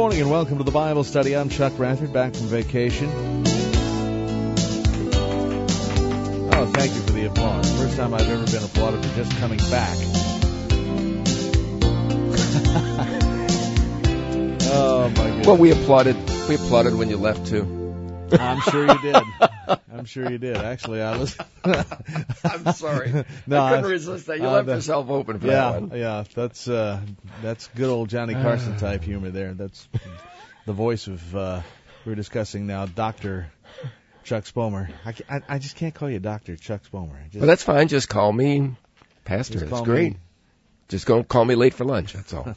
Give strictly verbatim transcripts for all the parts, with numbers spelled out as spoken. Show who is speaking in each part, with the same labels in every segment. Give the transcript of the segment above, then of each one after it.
Speaker 1: morning and welcome to the Bible Study. I'm Chuck Bradford, back from vacation. Oh, thank you for the applause. First time I've ever been applauded for just coming back. Oh, my goodness.
Speaker 2: Well, we applauded. We applauded when you left, too.
Speaker 1: I'm sure you did. I'm sure you did. Actually, I was...
Speaker 2: I'm sorry.
Speaker 1: No,
Speaker 2: I couldn't
Speaker 1: I,
Speaker 2: resist that. You
Speaker 1: uh,
Speaker 2: left
Speaker 1: the,
Speaker 2: yourself open for
Speaker 1: yeah,
Speaker 2: that one.
Speaker 1: Yeah, that's uh, that's good old Johnny Carson type humor there. That's the voice of, uh, we're discussing now, Doctor Chuck Spomer. I, I, I just can't call you Doctor Chuck Spomer. Just,
Speaker 2: Well, that's fine. Just call me Pastor.
Speaker 1: Just
Speaker 2: That's
Speaker 1: call
Speaker 2: great.
Speaker 1: me.
Speaker 2: Just don't call me late for lunch. That's all.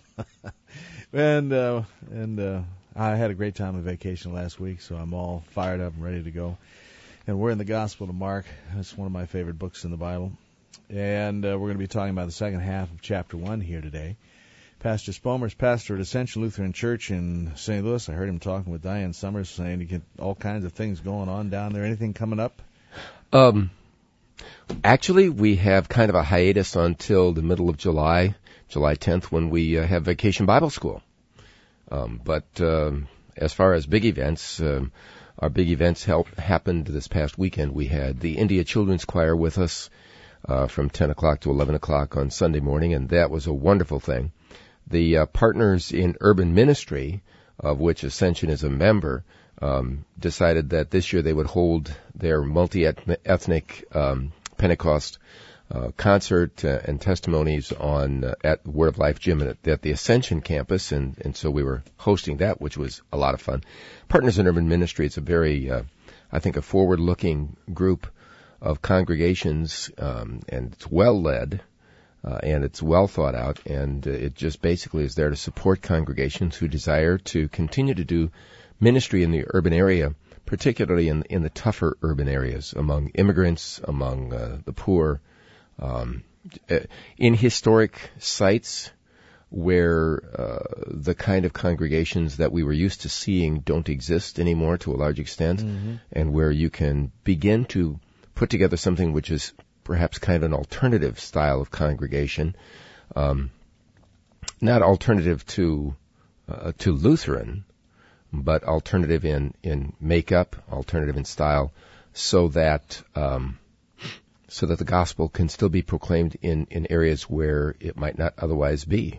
Speaker 1: and uh, and uh, I had a great time on vacation last week, so I'm all fired up and ready to go. And we're in the Gospel of Mark. It's one of my favorite books in the Bible. And uh, we're going to be talking about the second half of chapter one here today. Pastor Spomer's pastor at Ascension Lutheran Church in Saint Louis. I heard him talking with Diane Summers, saying you get all kinds of things going on down there. Anything coming up?
Speaker 2: Um, actually, we have kind of a hiatus until the middle of July, July tenth, when we uh, have Vacation Bible School. Um, but um, as far as big events, um, our big events help, happened this past weekend. We had the India Children's Choir with us uh, from ten o'clock to eleven o'clock on Sunday morning, and that was a wonderful thing. The uh, Partners in Urban Ministry, of which Ascension is a member, um, decided that this year they would hold their multi-ethnic um, Pentecost uh, concert uh, and testimonies on uh, at Word of Life Gym at, at the Ascension campus, and, and so we were hosting that, which was a lot of fun. Partners in Urban Ministry, it's a very, uh, I think, a forward-looking group of congregations, um, and it's well-led, uh, and it's well thought out, and uh, it just basically is there to support congregations who desire to continue to do ministry in the urban area, particularly in in the tougher urban areas, among immigrants, among uh, the poor, um, in historic sites where uh, the kind of congregations that we were used to seeing don't exist anymore to a large extent, mm-hmm. and where you can begin to put together something which is perhaps kind of an alternative style of congregation, um, not alternative to uh, to Lutheran, but alternative in, in makeup, alternative in style, so that um, so that the gospel can still be proclaimed in, in areas where it might not otherwise be.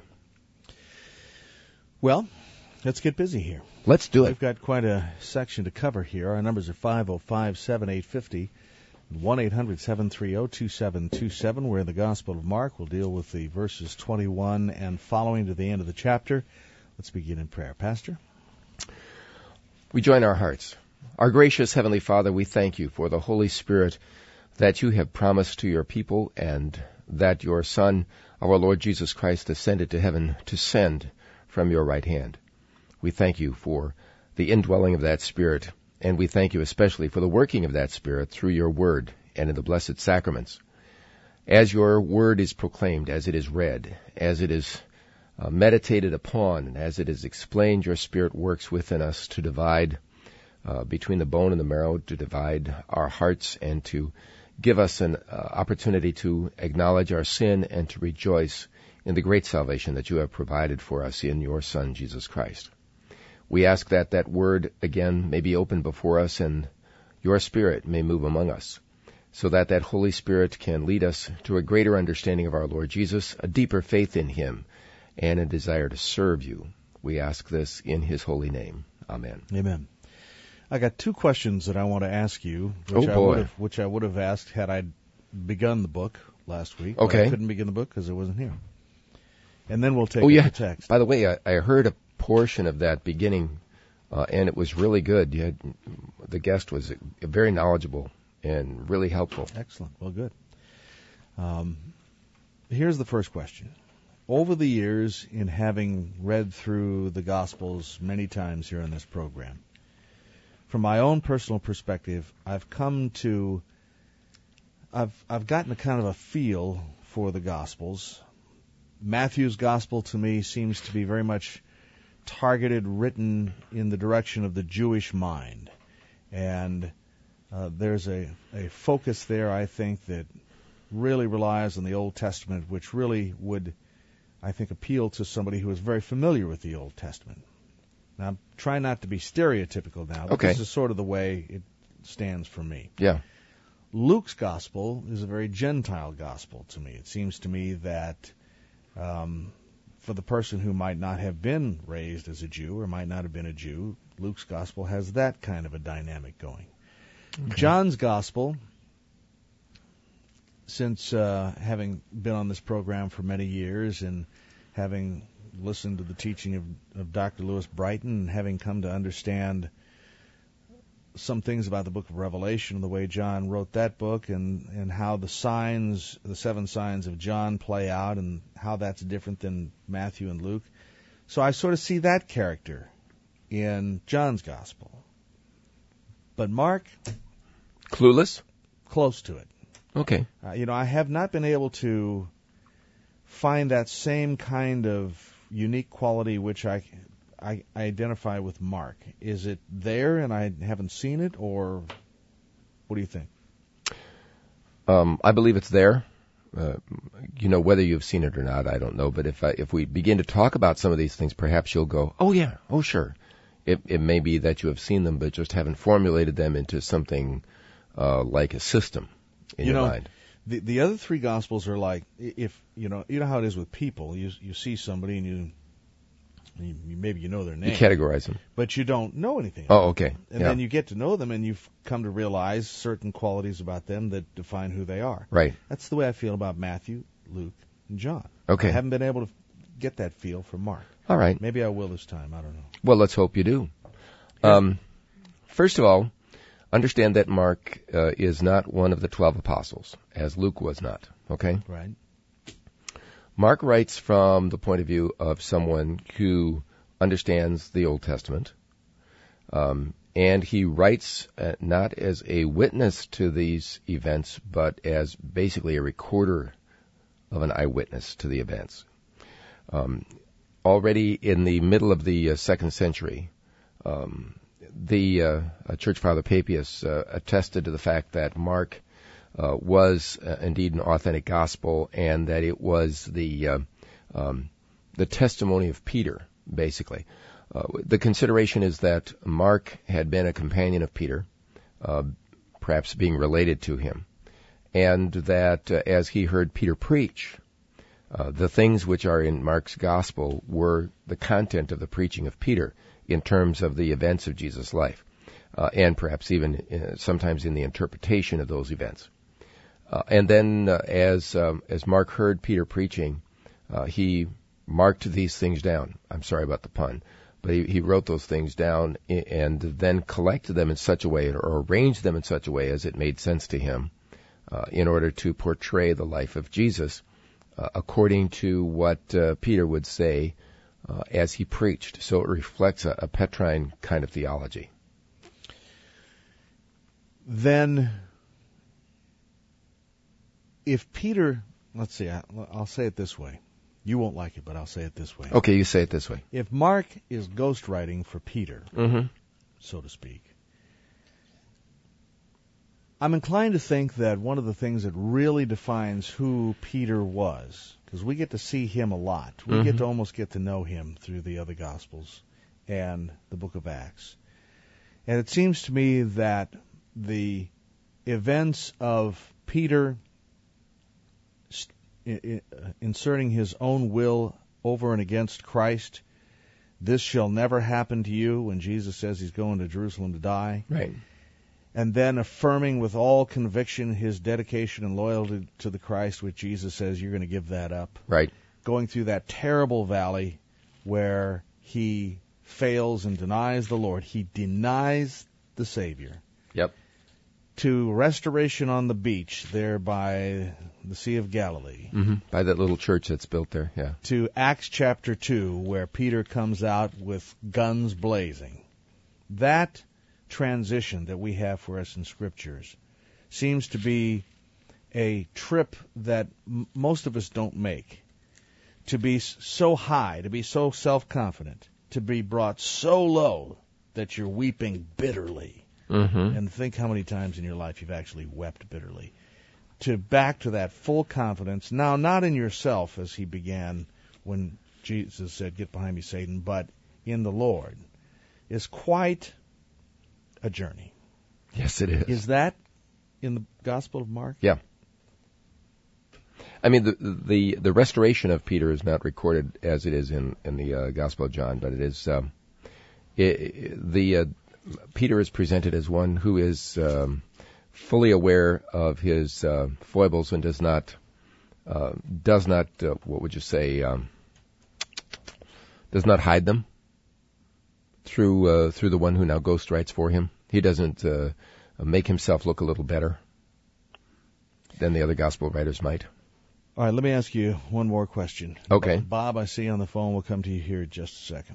Speaker 1: Well, let's get busy here.
Speaker 2: Let's do it.
Speaker 1: We've got quite a section to cover here. Our numbers are five oh five, seven eight five oh, one eight hundred, seven three oh, two seven two seven. We're in the Gospel of Mark. We'll deal with the verses twenty-one and following to the end of the chapter. Let's begin in prayer. Pastor?
Speaker 2: We join our hearts. Our gracious Heavenly Father, we thank you for the Holy Spirit that you have promised to your people, and that your Son, our Lord Jesus Christ, ascended to heaven to send from your right hand. We thank you for the indwelling of that Spirit, and we thank you especially for the working of that Spirit through your word and in the blessed sacraments. As your word is proclaimed, as it is read, as it is uh, meditated upon, and as it is explained, your Spirit works within us to divide uh, between the bone and the marrow, to divide our hearts, and to give us an uh, opportunity to acknowledge our sin and to rejoice in the great salvation that you have provided for us in your Son, Jesus Christ. We ask that that word, again, may be opened before us and your Spirit may move among us, so that that Holy Spirit can lead us to a greater understanding of our Lord Jesus, a deeper faith in him, and a desire to serve you. We ask this in his holy name. Amen.
Speaker 1: Amen. I got two questions that I want to ask you, which,
Speaker 2: oh,
Speaker 1: I,
Speaker 2: boy.
Speaker 1: would have, which I would have asked had I begun the book last week.
Speaker 2: Okay.
Speaker 1: But I couldn't begin the book because it wasn't here. And then we'll take
Speaker 2: oh, yeah.
Speaker 1: the text.
Speaker 2: By the way, I, I heard a portion of that beginning, uh, and it was really good. You had, the guest was very knowledgeable and really helpful.
Speaker 1: Excellent. Well, good. Um, here's the first question. Over the years, in having read through the Gospels many times here on this program, from my own personal perspective, I've come to, I've I've gotten a kind of a feel for the Gospels. Matthew's Gospel to me seems to be very much targeted, written in the direction of the Jewish mind. And uh, there's a, a focus there, I think, that really relies on the Old Testament, which really would, I think, appeal to somebody who is very familiar with the Old Testament. Now, I'm trying not to be stereotypical now, but
Speaker 2: Okay.
Speaker 1: this is sort of the way it stands for me.
Speaker 2: Yeah.
Speaker 1: Luke's gospel is a very Gentile gospel to me. It seems to me that um, for the person who might not have been raised as a Jew or might not have been a Jew, Luke's gospel has that kind of a dynamic going. Okay. John's gospel, since uh, having been on this program for many years and having listened to the teaching of, of Doctor Lewis Brighton and having come to understand some things about the book of Revelation and the way John wrote that book and, and how the signs, the seven signs of John play out and how that's different than Matthew and Luke. So I sort of see that character in John's gospel. But Mark?
Speaker 2: Clueless?
Speaker 1: Close to it.
Speaker 2: Okay.
Speaker 1: Uh, you know, I have not been able to find that same kind of unique quality which I, I identify with Mark. Is it there and I haven't seen it, or what do you think?
Speaker 2: Um, I believe it's there. Uh, you know, whether you've seen it or not, I don't know. But if I, if we begin to talk about some of these things, perhaps you'll go, oh, yeah, oh, sure. It, it may be that you have seen them, but just haven't formulated them into something uh, like a system in
Speaker 1: you
Speaker 2: your
Speaker 1: know,
Speaker 2: mind.
Speaker 1: The the other three gospels are like, if you know, you know how it is with people. You you see somebody and you, you maybe you know their name.
Speaker 2: You categorize them,
Speaker 1: but you don't know anything about
Speaker 2: Oh, okay.
Speaker 1: them. And
Speaker 2: Yeah.
Speaker 1: then you get to know them, and you've come to realize certain qualities about them that define who they are.
Speaker 2: Right.
Speaker 1: That's the way I feel about Matthew, Luke, and John.
Speaker 2: Okay.
Speaker 1: I haven't been able to get that feel from Mark.
Speaker 2: All right.
Speaker 1: Maybe I will this time. I don't know.
Speaker 2: Well, let's hope you do. Um, first of all, understand that Mark uh, is not one of the twelve apostles, as Luke was not. Okay?
Speaker 1: Right.
Speaker 2: Mark writes from the point of view of someone who understands the Old Testament, um, and he writes uh, not as a witness to these events, but as basically a recorder of an eyewitness to the events. Um, already in the middle of the uh, second century, um, the uh, uh, Church Father Papias uh, attested to the fact that Mark uh, was uh, indeed an authentic gospel, and that it was the uh, um, the testimony of Peter, basically. Uh, the consideration is that Mark had been a companion of Peter, uh, perhaps being related to him, and that uh, as he heard Peter preach, uh, the things which are in Mark's gospel were the content of the preaching of Peter in terms of the events of Jesus' life, uh, and perhaps even uh, sometimes in the interpretation of those events. Uh, and then uh, as um, as Mark heard Peter preaching, uh, he marked these things down. I'm sorry about the pun. But he, he wrote those things down and then collected them in such a way, or arranged them in such a way as it made sense to him, uh, in order to portray the life of Jesus uh, according to what uh, Peter would say uh, as he preached. So it reflects a, a Petrine kind of theology.
Speaker 1: Then, if Peter, let's see, I, I'll say it this way. You won't like it, but I'll say it this way.
Speaker 2: Okay, you say it this way.
Speaker 1: If Mark is ghostwriting for Peter,
Speaker 2: Mm-hmm.
Speaker 1: so to speak, I'm inclined to think that one of the things that really defines who Peter was, because we get to see him a lot, we
Speaker 2: Mm-hmm.
Speaker 1: get to almost get to know him through the other Gospels and the book of Acts. And it seems to me that the events of Peter inserting his own will over and against Christ, this shall never happen to you, when Jesus says he's going to Jerusalem to die.
Speaker 2: Right.
Speaker 1: And then affirming with all conviction his dedication and loyalty to the Christ, which Jesus says you're going to give that up.
Speaker 2: Right.
Speaker 1: Going through that terrible valley where he fails and denies the Lord. He denies the Savior.
Speaker 2: Yep.
Speaker 1: To restoration on the beach there by the Sea of Galilee.
Speaker 2: Mm-hmm. By that little church that's built there, yeah.
Speaker 1: To Acts chapter two, where Peter comes out with guns blazing. That transition that we have for us in Scriptures seems to be a trip that m- most of us don't make. To be so high, to be so self-confident, to be brought so low that you're weeping bitterly.
Speaker 2: Mm-hmm.
Speaker 1: And think how many times in your life you've actually wept bitterly. To back to that full confidence, now not in yourself as he began when Jesus said, "Get behind me, Satan," but in the Lord. is quite a journey.
Speaker 2: Yes, it is.
Speaker 1: Is that in the Gospel of Mark?
Speaker 2: Yeah. I mean, the the the restoration of Peter is not recorded as it is in in the uh, Gospel of John, but it is um, it, the uh, Peter is presented as one who is um, fully aware of his uh, foibles and does not uh, does not uh, what would you say um, does not hide them through uh, through the one who now ghostwrites for him. He doesn't uh, make himself look a little better than the other gospel writers might.
Speaker 1: All right, let me ask you one more question.
Speaker 2: Okay.
Speaker 1: Bob, I see on the phone. We'll come to you here in just a second.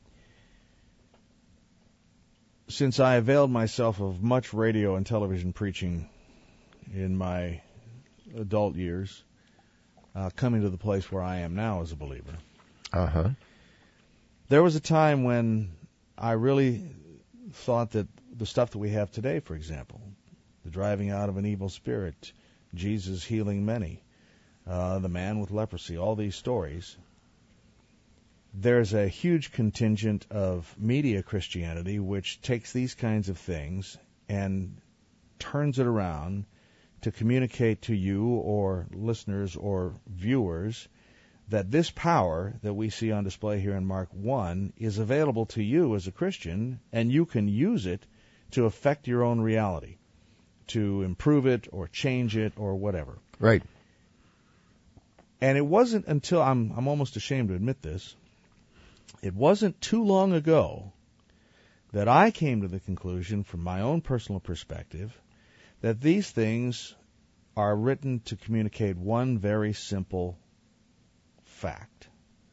Speaker 1: Since I availed myself of much radio and television preaching in my adult years, uh, coming to the place where I am now as a believer,
Speaker 2: Uh-huh.
Speaker 1: there was a time when I really thought that the stuff that we have today, for example, the driving out of an evil spirit, Jesus healing many, uh, the man with leprosy, all these stories, there's a huge contingent of media Christianity which takes these kinds of things and turns it around to communicate to you or listeners or viewers that this power that we see on display here in Mark one is available to you as a Christian, and you can use it to affect your own reality, to improve it or change it or whatever.
Speaker 2: Right.
Speaker 1: And it wasn't until, I'm, I'm almost ashamed to admit this, it wasn't too long ago that I came to the conclusion, from my own personal perspective, that these things are written to communicate one very simple fact.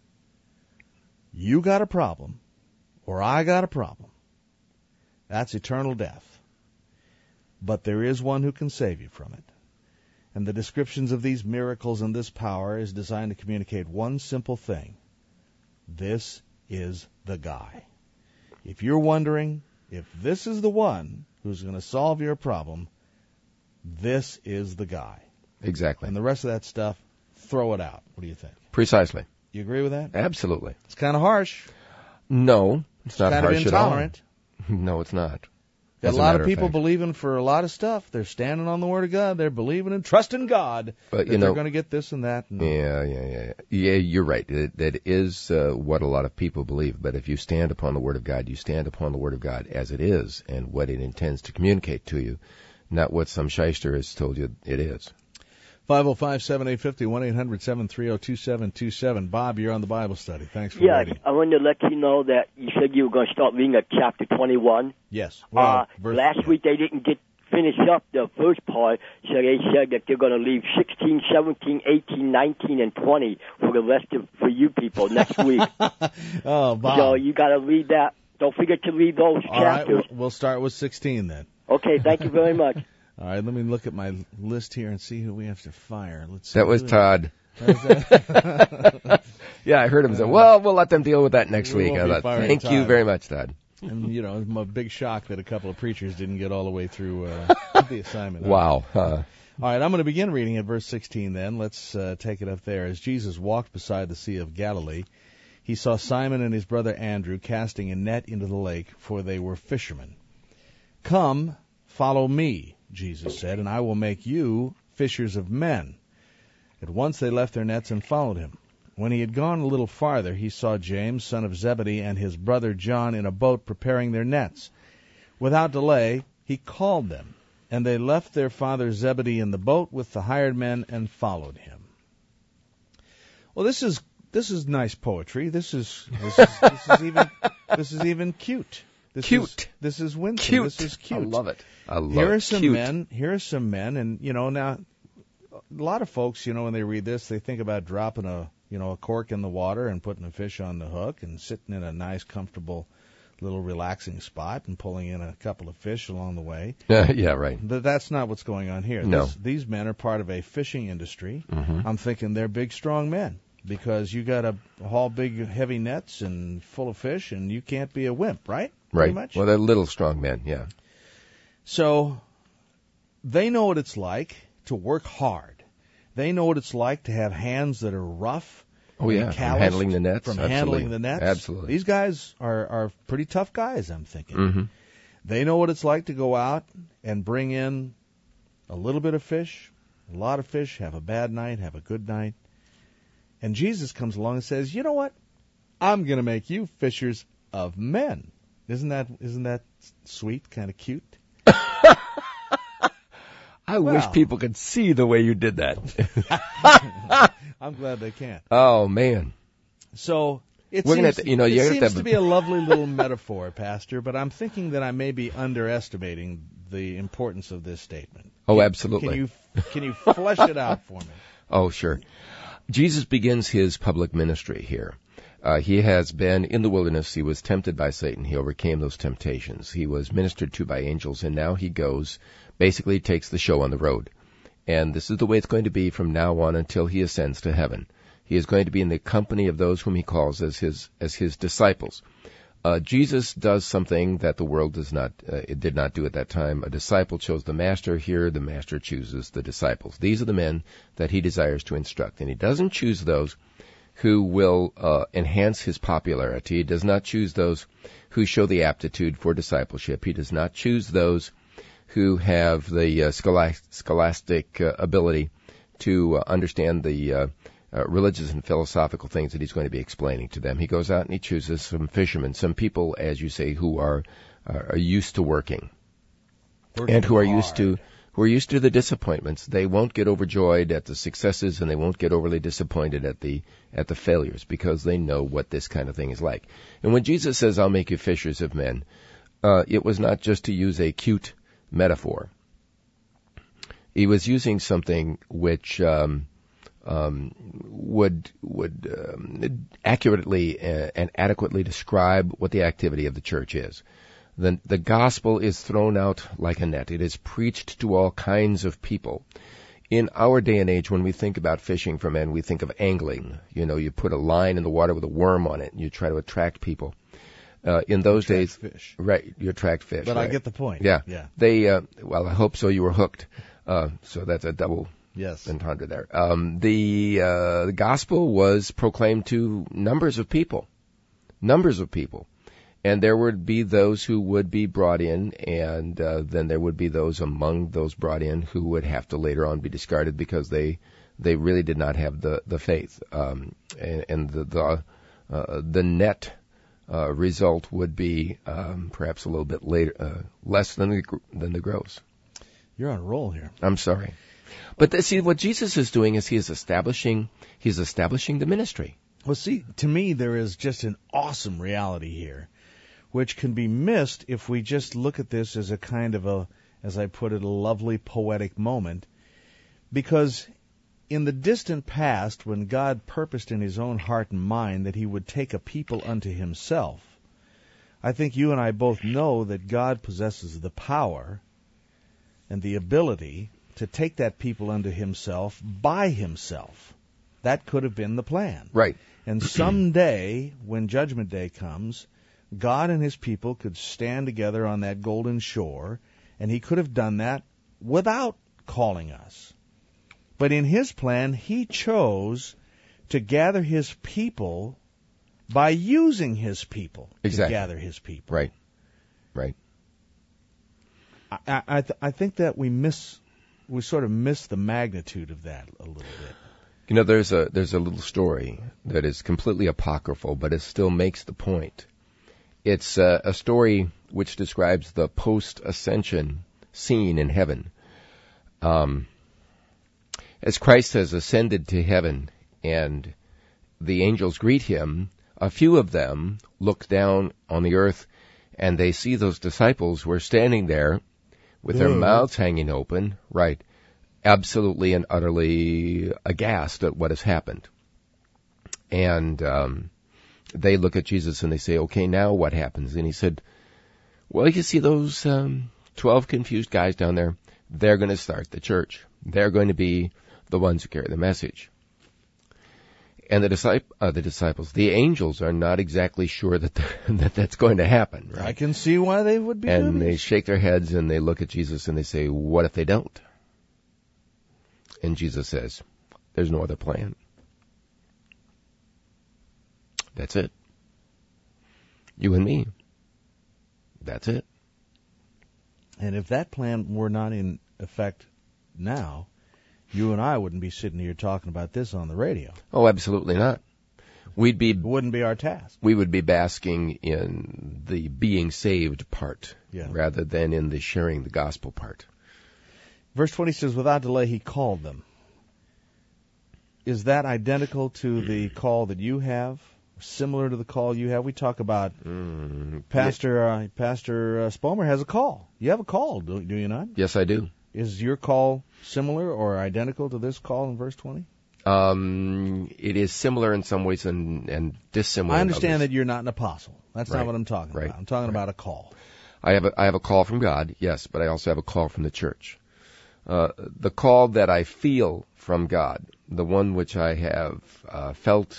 Speaker 1: You got a problem, or I got a problem. That's eternal death. But there is one who can save you from it. And the descriptions of these miracles and this power is designed to communicate one simple thing. This is the guy. If you're wondering if this is the one who's going to solve your problem, this is the guy.
Speaker 2: Exactly.
Speaker 1: And the rest of that stuff, throw it out. What do you think?
Speaker 2: Precisely.
Speaker 1: You agree with that?
Speaker 2: Absolutely.
Speaker 1: It's kind of harsh.
Speaker 2: No, it's not
Speaker 1: kind
Speaker 2: harsh
Speaker 1: of intolerant.
Speaker 2: at all. No, it's not.
Speaker 1: Got
Speaker 2: As
Speaker 1: a lot
Speaker 2: matter
Speaker 1: of people
Speaker 2: fact.
Speaker 1: believing for a lot of stuff. They're standing on the Word of God. They're believing and trusting God
Speaker 2: But,
Speaker 1: that
Speaker 2: you
Speaker 1: they're
Speaker 2: know-
Speaker 1: going to get this and that. And
Speaker 2: Yeah, yeah, yeah. Yeah, you're right. That, that is uh, what a lot of people believe. But if you stand upon the Word of God, you stand upon the Word of God as it is and what it intends to communicate to you, not what some shyster has told you it is.
Speaker 1: five oh five, seven eight five oh, one eight hundred, seven three oh, two seven two seven. Bob, you're on the Bible study. Thanks for
Speaker 3: Yes,
Speaker 1: waiting.
Speaker 3: I wanted to let you know that you said you were going to start reading at chapter twenty-one.
Speaker 1: Yes. Well,
Speaker 3: uh,
Speaker 1: verse-
Speaker 3: last week they didn't get finish up the first part, so they said that they're going to leave sixteen, seventeen, eighteen, nineteen, and twenty for the rest of for you people next week.
Speaker 1: Oh, Bob.
Speaker 3: So you got to read that. Don't forget to read those
Speaker 1: All right,
Speaker 3: chapters.
Speaker 1: we'll, we'll start with sixteen then.
Speaker 3: Okay, thank you very much.
Speaker 1: All right, let me look at my list here and see who we have to fire. Let's see.
Speaker 2: That was
Speaker 1: who-
Speaker 2: Todd.
Speaker 1: Is that-
Speaker 2: Yeah, I heard him say, well, we'll let them deal with that next
Speaker 1: We
Speaker 2: week.
Speaker 1: won't
Speaker 2: I
Speaker 1: be
Speaker 2: thought,
Speaker 1: firing
Speaker 2: thank you
Speaker 1: Todd.
Speaker 2: very much, Todd.
Speaker 1: And, you know, it's a big shock that a couple of preachers didn't get all the way through uh, the assignment.
Speaker 2: Wow. Huh.
Speaker 1: All right, I'm going to begin reading at verse sixteen then. Let's uh, take it up there. As Jesus walked beside the Sea of Galilee, he saw Simon and his brother Andrew casting a net into the lake, for they were fishermen. Come, follow me, Jesus said, and I will make you fishers of men. At once they left their nets and followed him. When he had gone a little farther, he saw James, son of Zebedee, and his brother John in a boat preparing their nets. Without delay, he called them, and they left their father Zebedee in the boat with the hired men and followed him. Well, this is this is nice poetry. This is this is, this is even this is even cute. This
Speaker 2: Cute.
Speaker 1: Is, this is winsome.
Speaker 2: Cute.
Speaker 1: This is cute.
Speaker 2: I love it. I love
Speaker 1: Here
Speaker 2: it.
Speaker 1: are some
Speaker 2: Cute.
Speaker 1: men. Here are some men, and you know now, a lot of folks, you know, when they read this, they think about dropping a you know a cork in the water and putting a fish on the hook and sitting in a nice, comfortable, little relaxing spot and pulling in a couple of fish along the way.
Speaker 2: Yeah, right.
Speaker 1: But that's not what's going on here.
Speaker 2: No.
Speaker 1: This, these men are part of a fishing industry.
Speaker 2: Mhm.
Speaker 1: I'm thinking they're big, strong men because you got to haul big, heavy nets and full of fish, and you can't be a wimp, right? Pretty
Speaker 2: Right.
Speaker 1: much.
Speaker 2: Well, they're little strong men, yeah.
Speaker 1: So they know what it's like to work hard. They know what it's like to have hands that are rough
Speaker 2: Oh, yeah, from handling the nets.
Speaker 1: From
Speaker 2: Absolutely.
Speaker 1: handling the nets.
Speaker 2: Absolutely.
Speaker 1: These guys are, are pretty tough guys, I'm thinking.
Speaker 2: Mm-hmm.
Speaker 1: They know what it's like to go out and bring in a little bit of fish, a lot of fish, have a bad night, have a good night. And Jesus comes along and says, you know what? I'm going to make you fishers of men. Isn't that isn't that sweet, kind of cute?
Speaker 2: I
Speaker 1: well,
Speaker 2: wish people could see the way you did that.
Speaker 1: I'm glad they can't.
Speaker 2: Oh, man.
Speaker 1: So it
Speaker 2: We're
Speaker 1: seems,
Speaker 2: gonna have to, you know,
Speaker 1: it
Speaker 2: you
Speaker 1: seems
Speaker 2: have to,
Speaker 1: to be a lovely little metaphor, Pastor, but I'm thinking that I may be underestimating the importance of this statement.
Speaker 2: Oh,
Speaker 1: Can,
Speaker 2: absolutely.
Speaker 1: Can you can you flesh it out for me?
Speaker 2: Oh, sure. Jesus begins his public ministry here. Uh, he has been in the wilderness. He was tempted by Satan. He overcame those temptations. He was ministered to by angels, and now he goes, basically takes the show on the road. And this is the way it's going to be from now on until he ascends to heaven. He is going to be in the company of those whom he calls as his as his disciples. Uh, Jesus does something that the world does not, uh, it did not do at that time. A disciple chose the master. Here, the master chooses the disciples. These are the men that he desires to instruct. And he doesn't choose those who will uh, enhance his popularity. He does not choose those who show the aptitude for discipleship. He does not choose those who have the uh, scholastic, scholastic uh, ability to uh, understand the uh, uh, religious and philosophical things that he's going to be explaining to them. He goes out and he chooses some fishermen, some people, as you say, who are uh, are used to working,
Speaker 1: working
Speaker 2: and who are
Speaker 1: hard.
Speaker 2: used to who are used to the disappointments. They won't get overjoyed at the successes, and they won't get overly disappointed at the at the failures, because they know what this kind of thing is like. And when Jesus says, "I'll make you fishers of men," uh, it was not just to use a cute metaphor. He was using something which um, um, would would um, accurately uh, and adequately describe what the activity of the church is. The, the gospel is thrown out like a net. It is preached to all kinds of people. In our day and age, when we think about fishing for men, we think of angling. You know, you put a line in the water with a worm on it, and you try to attract people. Uh, in those
Speaker 1: attract
Speaker 2: days,
Speaker 1: fish.
Speaker 2: Right, you attract fish.
Speaker 1: But
Speaker 2: right.
Speaker 1: I get the point.
Speaker 2: Yeah,
Speaker 1: yeah.
Speaker 2: They, uh, well, I hope so. You were hooked. Uh, so that's a double
Speaker 1: yes.
Speaker 2: entendre there. Um, the uh, the gospel was proclaimed to numbers of people, numbers of people. And there would be those who would be brought in, and uh, then there would be those among those brought in who would have to later on be discarded because they they really did not have the the faith. Um, and, and the the, uh, the net uh, result would be um, perhaps a little bit later, uh, less than the than the gross.
Speaker 1: You're on a roll here.
Speaker 2: I'm sorry, but the, see what Jesus is doing is he is establishing he's establishing the ministry.
Speaker 1: Well, see, to me there is just an awesome reality here, which can be missed if we just look at this as a kind of a, as I put it, a lovely poetic moment. Because in the distant past, when God purposed in his own heart and mind that he would take a people unto himself, I think you and I both know that God possesses the power and the ability to take that people unto himself by himself. That could have been the plan.
Speaker 2: Right.
Speaker 1: And someday, when Judgment Day comes, God and his people could stand together on that golden shore, and he could have done that without calling us. But in his plan, he chose to gather his people by using his people
Speaker 2: exactly.
Speaker 1: to gather his people.
Speaker 2: Right, right.
Speaker 1: I, I, th- I think that we miss, we sort of miss the magnitude of that a little bit.
Speaker 2: You know, there's a there's a little story that is completely apocryphal, but it still makes the point. It's uh, a story which describes the post-ascension scene in heaven. Um, as Christ has ascended to heaven and the angels greet him, a few of them look down on the earth and they see those disciples who are standing there with their
Speaker 1: Whoa.
Speaker 2: mouths hanging open, right, absolutely and utterly aghast at what has happened. And um they look at Jesus and they say, okay, now what happens? And he said, well, you see those um, twelve confused guys down there? They're going to start the church. They're going to be the ones who carry the message. And the, discip- uh, the disciples, the angels, are not exactly sure that the, that that's going to happen. Right?
Speaker 1: I can see why they would be
Speaker 2: And
Speaker 1: dubious.
Speaker 2: they shake their heads and they look at Jesus and they say, what if they don't? And Jesus says, there's no other plan. That's it. You and me. That's it.
Speaker 1: And if that plan were not in effect now, you and I wouldn't be sitting here talking about this on the radio.
Speaker 2: Oh, absolutely not. We'd be
Speaker 1: It wouldn't be our task.
Speaker 2: We would be basking in the being saved part
Speaker 1: Yeah.
Speaker 2: rather than in the sharing the gospel part.
Speaker 1: Verse twenty says, without delay he called them. Is that identical to the call that you have? Similar to the call you have? We talk about
Speaker 2: Mm,
Speaker 1: Pastor uh, Pastor uh, Spomer has a call. You have a call, do, do you not?
Speaker 2: Yes, I do.
Speaker 1: Is your call similar or identical to this call in verse twenty?
Speaker 2: Um, it is similar in some ways and, and dissimilar
Speaker 1: I
Speaker 2: in
Speaker 1: understand
Speaker 2: others.
Speaker 1: that you're not an apostle. That's
Speaker 2: Right.
Speaker 1: not what I'm talking
Speaker 2: Right.
Speaker 1: about. I'm talking
Speaker 2: Right.
Speaker 1: about a call.
Speaker 2: I have a, I have a call from God, yes, but I also have a call from the church. Uh, the call that I feel from God, the one which I have uh, felt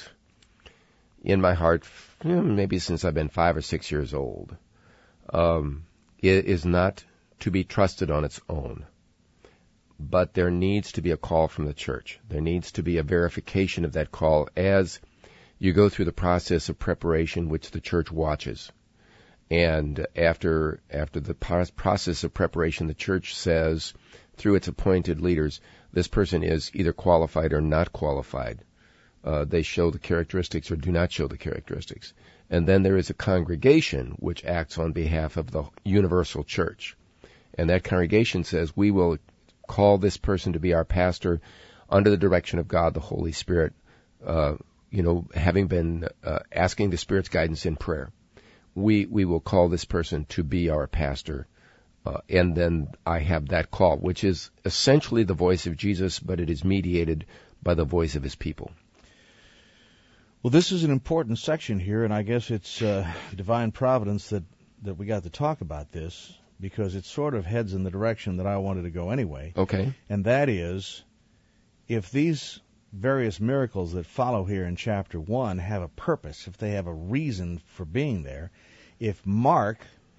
Speaker 2: in my heart, hmm, maybe since I've been five or six years old, um, it is not to be trusted on its own. But there needs to be a call from the church. There needs to be a verification of that call as you go through the process of preparation, which the church watches. And after after the process of preparation, the church says, through its appointed leaders, this person is either qualified or not qualified. Uh, they show the characteristics or do not show the characteristics. And then there is a congregation which acts on behalf of the universal church. And that congregation says, we will call this person to be our pastor under the direction of God, the Holy Spirit, uh, you know, having been uh, asking the Spirit's guidance in prayer. We we will call this person to be our pastor. Uh, and then I have that call, which is essentially the voice of Jesus, but it is mediated by the voice of his people.
Speaker 1: Well, this is an important section here, and I guess it's uh, divine providence that, that we got to talk about this, because it sort of heads in the direction that I wanted to go anyway.
Speaker 2: Okay.
Speaker 1: And that is, if these various miracles that follow here in chapter one have a purpose, if they have a reason for being there, if Mark,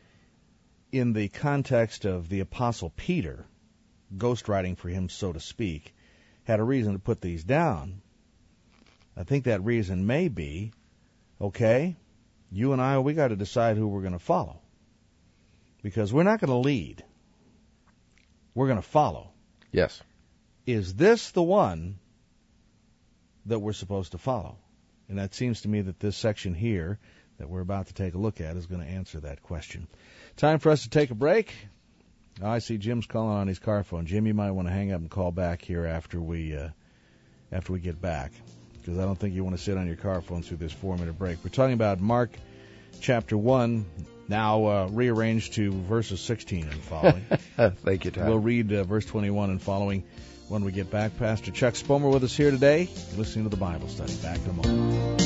Speaker 1: in the context of the Apostle Peter, ghostwriting for him, so to speak, had a reason to put these down, I think that reason may be, okay, you and I, we got to decide who we're going to follow. Because we're not going to lead. We're going to follow.
Speaker 2: Yes.
Speaker 1: Is this the one that we're supposed to follow? And that seems to me that this section here that we're about to take a look at is going to answer that question. Time for us to take a break. I see Jim's calling on his car phone. Jim, you might want to hang up and call back here after we uh, after we get back, because I don't think you want to sit on your car phone through this four-minute break. We're talking about Mark chapter one, now uh, rearranged to verses sixteen and following.
Speaker 2: Thank you, Tom.
Speaker 1: We'll read uh, verse twenty-one and following when we get back. Pastor Chuck Spomer with us here today. You're listening to the Bible Study. Back in a moment.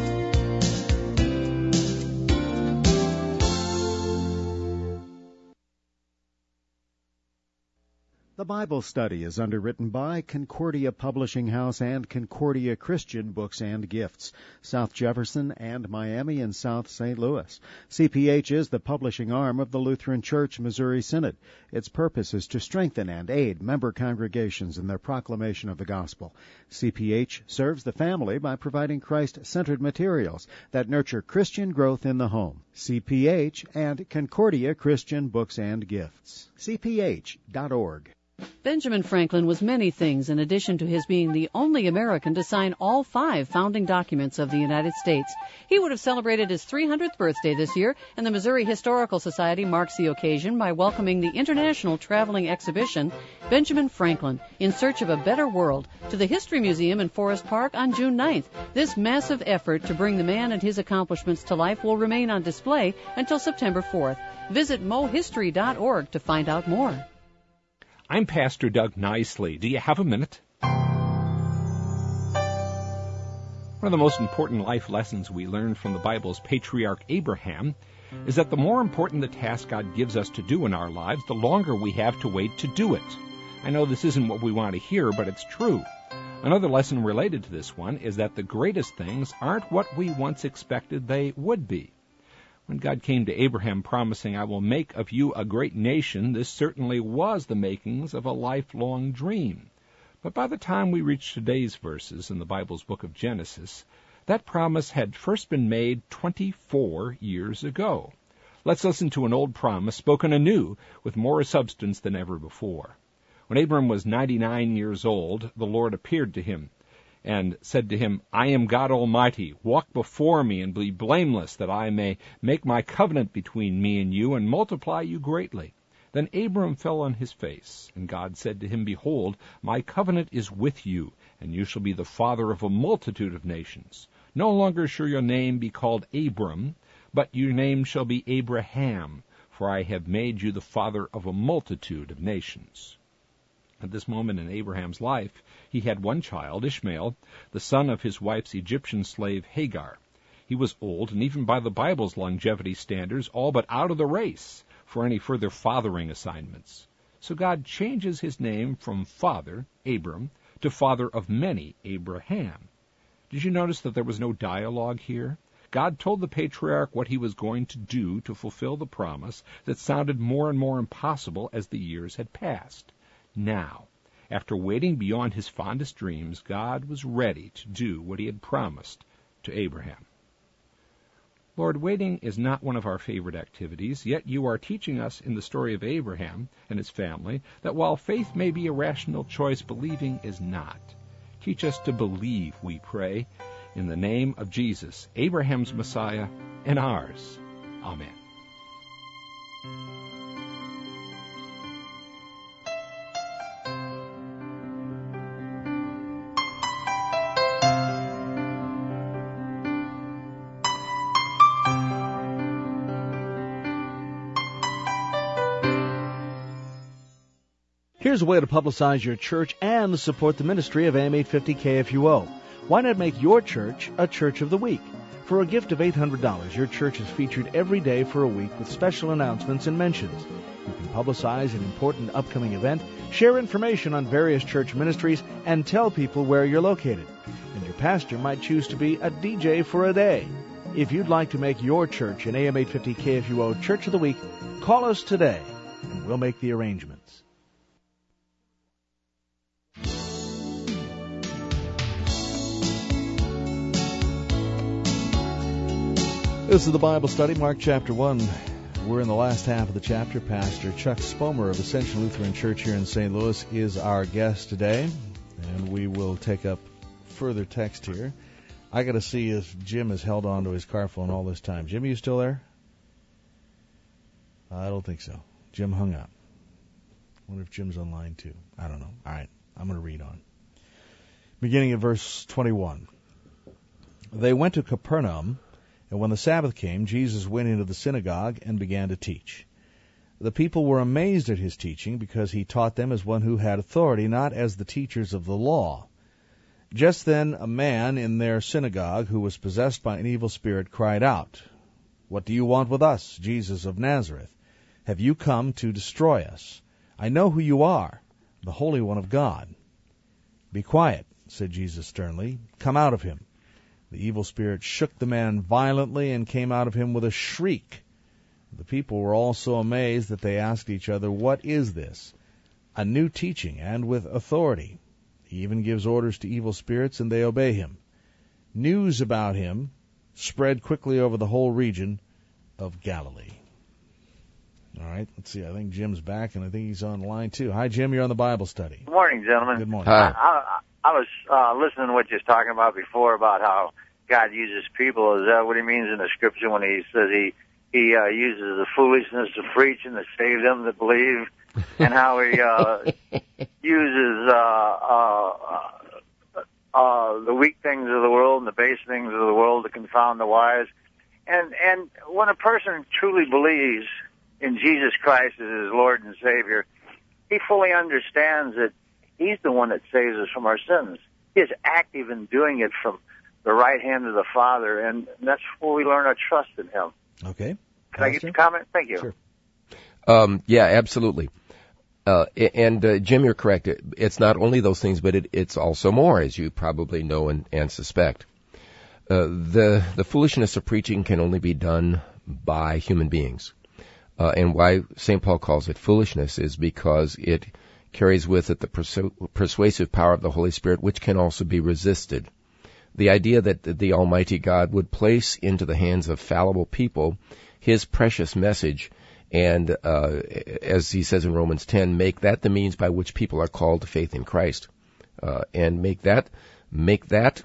Speaker 4: The Bible Study is underwritten by Concordia Publishing House and Concordia Christian Books and Gifts, South Jefferson and Miami and South Saint Louis. C P H is the publishing arm of the Lutheran Church Missouri Synod. Its purpose is to strengthen and aid member congregations in their proclamation of the gospel. C P H serves the family by providing Christ-centered materials that nurture Christian growth in the home. C P H and Concordia Christian Books and Gifts. C P H dot org.
Speaker 5: Benjamin Franklin was many things in addition to his being the only American to sign all five founding documents of the United States. He would have celebrated his three hundredth birthday this year, and the Missouri Historical Society marks the occasion by welcoming the International Traveling Exhibition, Benjamin Franklin, In Search of a Better World, to the History Museum in Forest Park on June ninth. This massive effort to bring the man and his accomplishments to life will remain on display until September fourth. Visit mo history dot org to find out more.
Speaker 6: I'm Pastor Doug Nicely. Do you have a minute? One of the most important life lessons we learn from the Bible's patriarch Abraham is that the more important the task God gives us to do in our lives, the longer we have to wait to do it. I know this isn't what we want to hear, but it's true. Another lesson related to this one is that the greatest things aren't what we once expected they would be. When God came to Abraham promising, I will make of you a great nation, this certainly was the makings of a lifelong dream. But by the time we reach today's verses in the Bible's book of Genesis, That promise had first been made twenty-four years ago. Let's listen to an old promise spoken anew with more substance than ever before. When Abram was ninety-nine years old, the Lord appeared to him and said to him, I am God Almighty. Walk before me and be blameless, that I may make my covenant between me and you and multiply you greatly. Then Abram fell on his face, and God said to him, Behold, my covenant is with you, and you shall be the father of a multitude of nations. No longer shall your name be called Abram, but your name shall be Abraham, for I have made you the father of a multitude of nations. At this moment in Abraham's life, he had one child, Ishmael, the son of his wife's Egyptian slave Hagar. He was old, and even by the Bible's longevity standards, all but out of the race for any further fathering assignments. So God changes his name from father, Abram, to father of many, Abraham. Did you notice that there was no dialogue here? God told the patriarch what he was going to do to fulfill the promise that sounded more and more impossible as the years had passed. Now, after waiting beyond his fondest dreams, God was ready to do what he had promised to Abraham. Lord, waiting is not one of our favorite activities, yet you are teaching us in the story of Abraham and his family that while faith may be a rational choice, believing is not. Teach us to believe, we pray, in the name of Jesus, Abraham's Messiah and ours. Amen.
Speaker 1: Here's a way to publicize your church and support the ministry of A M eight fifty K F U O. Why not make your church a Church of the Week? For a gift of eight hundred dollars, your church is featured every day for a week with special announcements and mentions. You can publicize an important upcoming event, share information on various church ministries, and tell people where you're located. And your pastor might choose to be a D J for a day. If you'd like to make your church an A M eight fifty K F U O Church of the Week, call us today, and we'll make the arrangements. This is the Bible study, Mark chapter one. We're in the last half of the chapter. Pastor Chuck Spomer of Ascension Lutheran Church here in Saint Louis is our guest today, and we will take up further text here. I got to see if Jim has held on to his car phone all this time. Jim, are you still there? I don't think so. Jim hung up. I wonder if Jim's online too. I don't know. All right, I'm going to read on. Beginning at verse twenty-one. They went to Capernaum, and when the Sabbath came, Jesus went into the synagogue and began to teach. The people were amazed at his teaching, because he taught them as one who had authority, not as the teachers of the law. Just then a man in their synagogue, who was possessed by an evil spirit, cried out, "What do you want with us, Jesus of Nazareth? Have you come to destroy us? I know who you are, the Holy One of God." "Be quiet," said Jesus sternly. "Come out of him." The evil spirit shook the man violently and came out of him with a shriek. The people were all so amazed that they asked each other, "What is this? A new teaching, and with authority. He even gives orders to evil spirits, and they obey him." News about him spread quickly over the whole region of Galilee. All right, let's see. I think Jim's back, and I think he's on the line too. Hi, Jim. You're on the Bible study.
Speaker 7: Good morning, gentlemen.
Speaker 1: Good morning.
Speaker 2: Hi.
Speaker 7: I, I, I was uh, listening to what you was talking about before about how God uses people. Is that what he means in the Scripture when he says he he uh, uses the foolishness to preach and to save them that believe, and how he uh, uses uh, uh, uh, the weak things of the world and the base things of the world to confound the wise? And and when a person truly believes in Jesus Christ as his Lord and Savior, he fully understands that he's the one that saves us from our sins. He is active in doing it from the right hand of the Father, and that's where we learn our trust in him.
Speaker 1: Okay.
Speaker 7: Can I get your comment? Thank you.
Speaker 1: Sure.
Speaker 2: Um, yeah, absolutely. Uh, and uh, Jim, you're correct. It, it's not only those things, but it, it's also more, as you probably know and, and suspect. Uh, the the foolishness of preaching can only be done by human beings. Uh, and why Saint Paul calls it foolishness is because it carries with it the persu- persuasive power of the Holy Spirit, which can also be resisted. The idea that the Almighty God would place into the hands of fallible people His precious message, and uh, as he says in Romans ten, make that the means by which people are called to faith in Christ, uh, and make that make that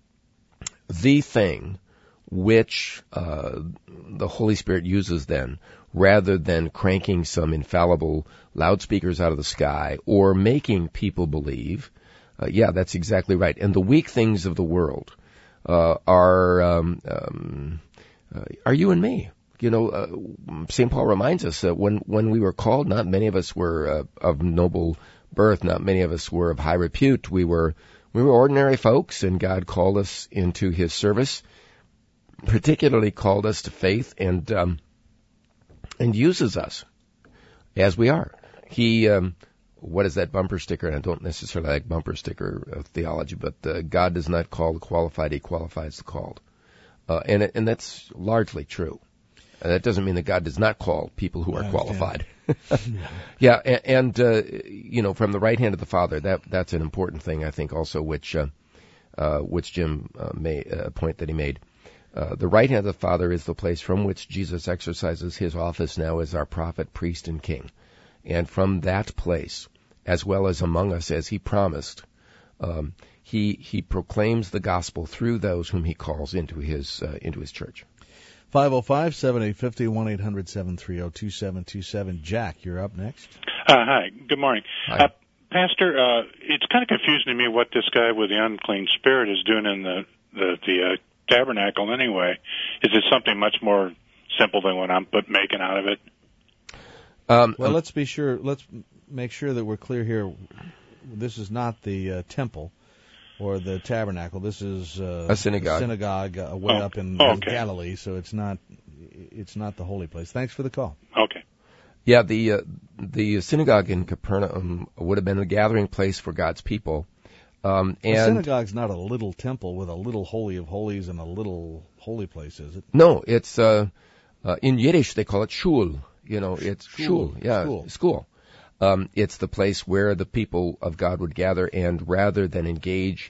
Speaker 2: the thing which uh, the Holy Spirit uses then, rather than cranking some infallible loudspeakers out of the sky or making people believe. Uh, yeah, that's exactly right. And the weak things of the world uh, are um, um, uh, are you and me. You know, uh, Saint Paul reminds us that when when we were called, not many of us were uh, of noble birth, not many of us were of high repute. We were we were ordinary folks, and God called us into His service, particularly called us to faith, and um, and uses us as we are. He. Um, What is that bumper sticker? And I don't necessarily like bumper sticker uh, theology, but uh, God does not call the qualified, He qualifies the called. Uh, and it, and that's largely true. Uh, that doesn't mean that God does not call people who are qualified. yeah, and, and uh, you know, from the right hand of the Father, that that's an important thing, I think, also, which uh, uh, which Jim uh, made, a point that he made. Uh, the right hand of the Father is the place from which Jesus exercises His office now as our prophet, priest, and king. And from that place, as well as among us, as He promised, um, he he proclaims the gospel through those whom He calls into His uh, into His church.
Speaker 1: five oh five, seven eight five oh, one eight hundred, seven three oh, two seven two seven. Jack, you're up next.
Speaker 8: Uh, hi, good morning.
Speaker 2: Hi.
Speaker 8: Uh, Pastor, uh, it's kind of confusing to me what this guy with the unclean spirit is doing in the, the, the uh, tabernacle anyway. Is it something much more simple than what I'm put, making out of it?
Speaker 2: Um,
Speaker 1: well, let's be sure. Let's make sure that we're clear here. This is not the uh, temple or the tabernacle. This is uh,
Speaker 2: a synagogue.
Speaker 1: A synagogue uh, way
Speaker 8: oh,
Speaker 1: up in
Speaker 8: okay.
Speaker 1: Galilee. So it's not. It's not the holy place. Thanks for the call.
Speaker 8: Okay.
Speaker 2: Yeah, the uh, the synagogue in Capernaum would have been a gathering place for God's people. Um, and
Speaker 1: the synagogue's not a little temple with a little holy of holies and a little holy place, is it?
Speaker 2: No, it's uh, uh, in Yiddish they call it shul. You know, it's shul.
Speaker 1: Shul.
Speaker 2: Yeah,
Speaker 1: School.
Speaker 2: school. Um, it's the place where the people of God would gather, and rather than engage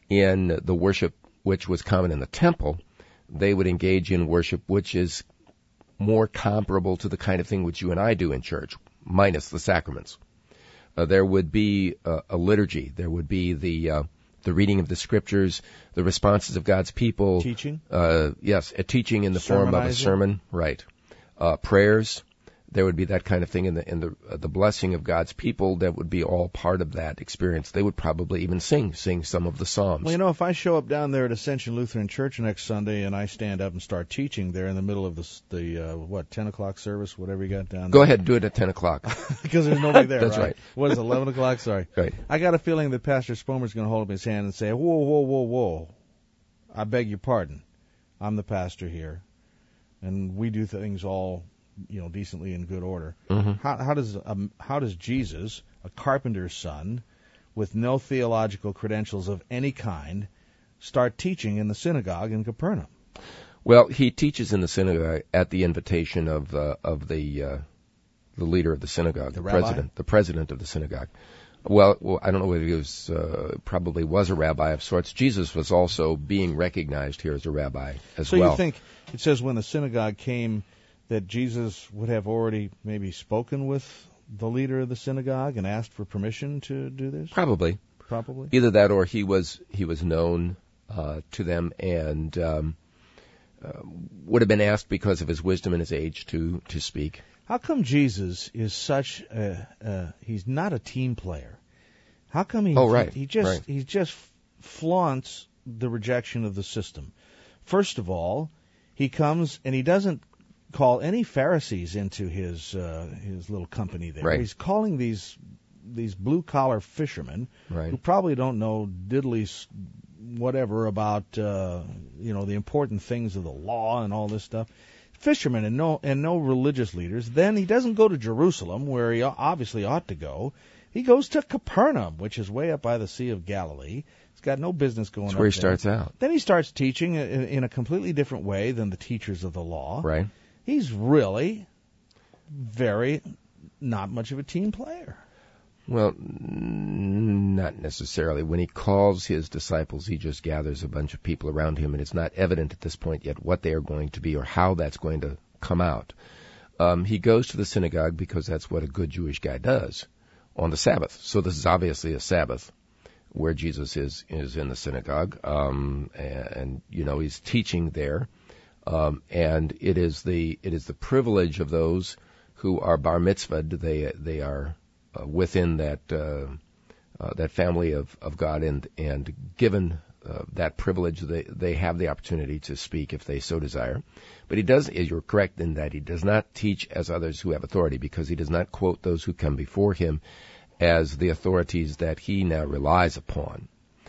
Speaker 2: in the worship which was common in the temple, they would engage in worship which is more comparable to the kind of thing which you and I do in church, minus the sacraments. Uh, there would be uh, a liturgy. There would be the uh, the reading of the scriptures, the responses of God's people.
Speaker 1: Teaching?
Speaker 2: Uh, yes, a teaching in the form of a sermon, right. Uh, prayers. There would be that kind of thing in the in the uh, the blessing of God's people. That would be all part of that experience. They would probably even sing sing some of the psalms.
Speaker 1: Well, you know, if I show up down there at Ascension Lutheran Church next Sunday and I stand up and start teaching there in the middle of the the uh, what ten o'clock service, whatever you got down there.
Speaker 2: Go ahead and do it at ten o'clock.
Speaker 1: Because there's nobody there.
Speaker 2: That's
Speaker 1: right.
Speaker 2: right.
Speaker 1: What is it, eleven o'clock? Sorry.
Speaker 2: Right.
Speaker 1: I got a feeling that Pastor Spomer's going to hold up his hand and say, "Whoa, whoa, whoa, whoa! I beg your pardon. I'm the pastor here, and we do things all." You know, decently in good order.
Speaker 2: Mm-hmm.
Speaker 1: How, how does um, how does Jesus, a carpenter's son, with no theological credentials of any kind, start teaching in the synagogue in Capernaum?
Speaker 2: Well, he teaches in the synagogue at the invitation of uh, of the uh, the leader of the synagogue,
Speaker 1: the,
Speaker 2: the
Speaker 1: rabbi?
Speaker 2: president, the president of the synagogue. Well, well, I don't know whether he was uh, probably was a rabbi of sorts. Jesus was also being recognized here as a rabbi as
Speaker 1: so
Speaker 2: well.
Speaker 1: So you think it says when the synagogue came that Jesus would have already maybe spoken with the leader of the synagogue and asked for permission to do this?
Speaker 2: Probably.
Speaker 1: Probably.
Speaker 2: Either that or he was he was known uh, to them and um, uh, would have been asked because of his wisdom and his age to, to speak.
Speaker 1: How come Jesus is such a, uh, he's not a team player? How come he,
Speaker 2: oh, right.
Speaker 1: he, he just
Speaker 2: right.
Speaker 1: he just flaunts the rejection of the system? First of all, he comes and he doesn't call any Pharisees into his uh, his little company there.
Speaker 2: Right.
Speaker 1: He's calling these these blue collar fishermen
Speaker 2: right.
Speaker 1: who probably don't know diddly whatever about uh, you know the important things of the law and all this stuff. Fishermen and no and no religious leaders. Then he doesn't go to Jerusalem, where he obviously ought to go. He goes to Capernaum, which is way up by the Sea of Galilee. He's got no business going.
Speaker 2: That's
Speaker 1: up
Speaker 2: where he
Speaker 1: there.
Speaker 2: starts out.
Speaker 1: Then he starts teaching in, in a completely different way than the teachers of the law.
Speaker 2: Right.
Speaker 1: He's really very not much of a team player.
Speaker 2: Well, n- Not necessarily. When he calls his disciples, he just gathers a bunch of people around him, and it's not evident at this point yet what they are going to be or how that's going to come out. Um, he goes to the synagogue because that's what a good Jewish guy does on the Sabbath. So this is obviously a Sabbath where Jesus is is in the synagogue, um, and, and you know he's teaching there, um, and it is the it is the privilege of those who are bar mitzvahed. They they are uh, within that uh, uh, that family of, of God, and and given uh, that privilege, they they have the opportunity to speak if they so desire. But he does. You're correct in that he does not teach as others who have authority, because he does not quote those who come before him as the authorities that he now relies upon.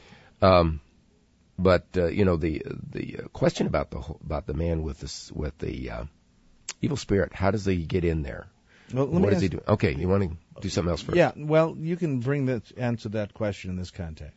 Speaker 2: Um, but uh, you know the the question about the about the man with the with the uh, evil spirit. How does he get in there?
Speaker 1: Well, let
Speaker 2: what
Speaker 1: me
Speaker 2: does
Speaker 1: ask,
Speaker 2: he do? Okay, you want to do something else first?
Speaker 1: Yeah. Well, you can bring that answer that question in this context.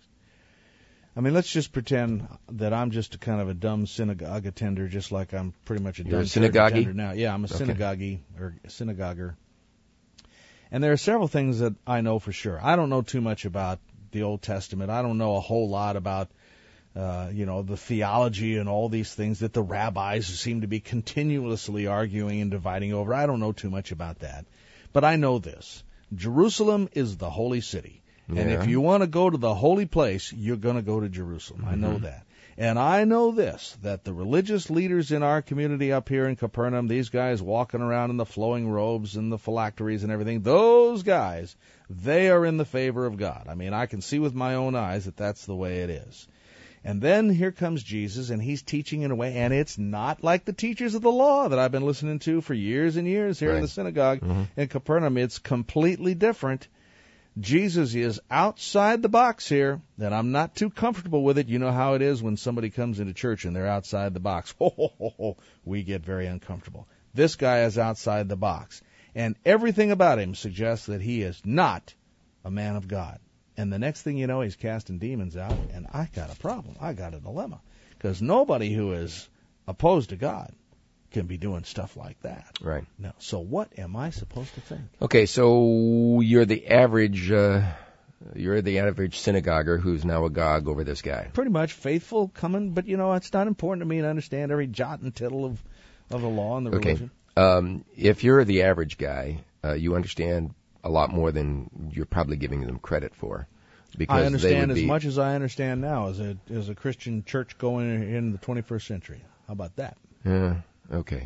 Speaker 1: I mean, let's just pretend that I'm just a kind of a dumb synagogue attender, just like I'm pretty much a
Speaker 2: You're
Speaker 1: dumb
Speaker 2: a synagogue
Speaker 1: attender now. Yeah, I'm a
Speaker 2: okay.
Speaker 1: synagogue or synagoguer. And there are several things that I know for sure. I don't know too much about the Old Testament. I don't know a whole lot about, uh, you know, the theology and all these things that the rabbis seem to be continuously arguing and dividing over. I don't know too much about that. But I know this. Jerusalem is the holy city.
Speaker 2: Yeah.
Speaker 1: And if you want to go to the holy place, you're going to go to Jerusalem. Mm-hmm. I know that. And I know this, that the religious leaders in our community up here in Capernaum, these guys walking around in the flowing robes and the phylacteries and everything, those guys, they are in the favor of God. I mean, I can see with my own eyes that that's the way it is. And then here comes Jesus, and he's teaching in a way, and it's not like the teachers of the law that I've been listening to for years and years here
Speaker 2: right.
Speaker 1: in the synagogue
Speaker 2: mm-hmm.
Speaker 1: in Capernaum. It's completely different. Jesus is outside the box here, and I'm not too comfortable with it. You know how it is when somebody comes into church and they're outside the box. Ho, ho, ho, ho. We get very uncomfortable. This guy is outside the box, and everything about him suggests that he is not a man of God. And the next thing you know, he's casting demons out, and I got a problem. I got a dilemma, because nobody who is opposed to God can be doing stuff like that.
Speaker 2: Right.
Speaker 1: Now, so what am I supposed to think?
Speaker 2: Okay, so you're the average, uh, you're the average synagoguer who's now agog over this guy.
Speaker 1: Pretty much faithful, coming, but you know, it's not important to me to understand every jot and tittle of, of the law and the
Speaker 2: okay.
Speaker 1: religion.
Speaker 2: Um, if you're the average guy, uh, you understand a lot more than you're probably giving them credit for. Because
Speaker 1: I understand as
Speaker 2: be,
Speaker 1: much as I understand now as a as a Christian church going in the twenty-first century. How about that?
Speaker 2: Yeah. Okay.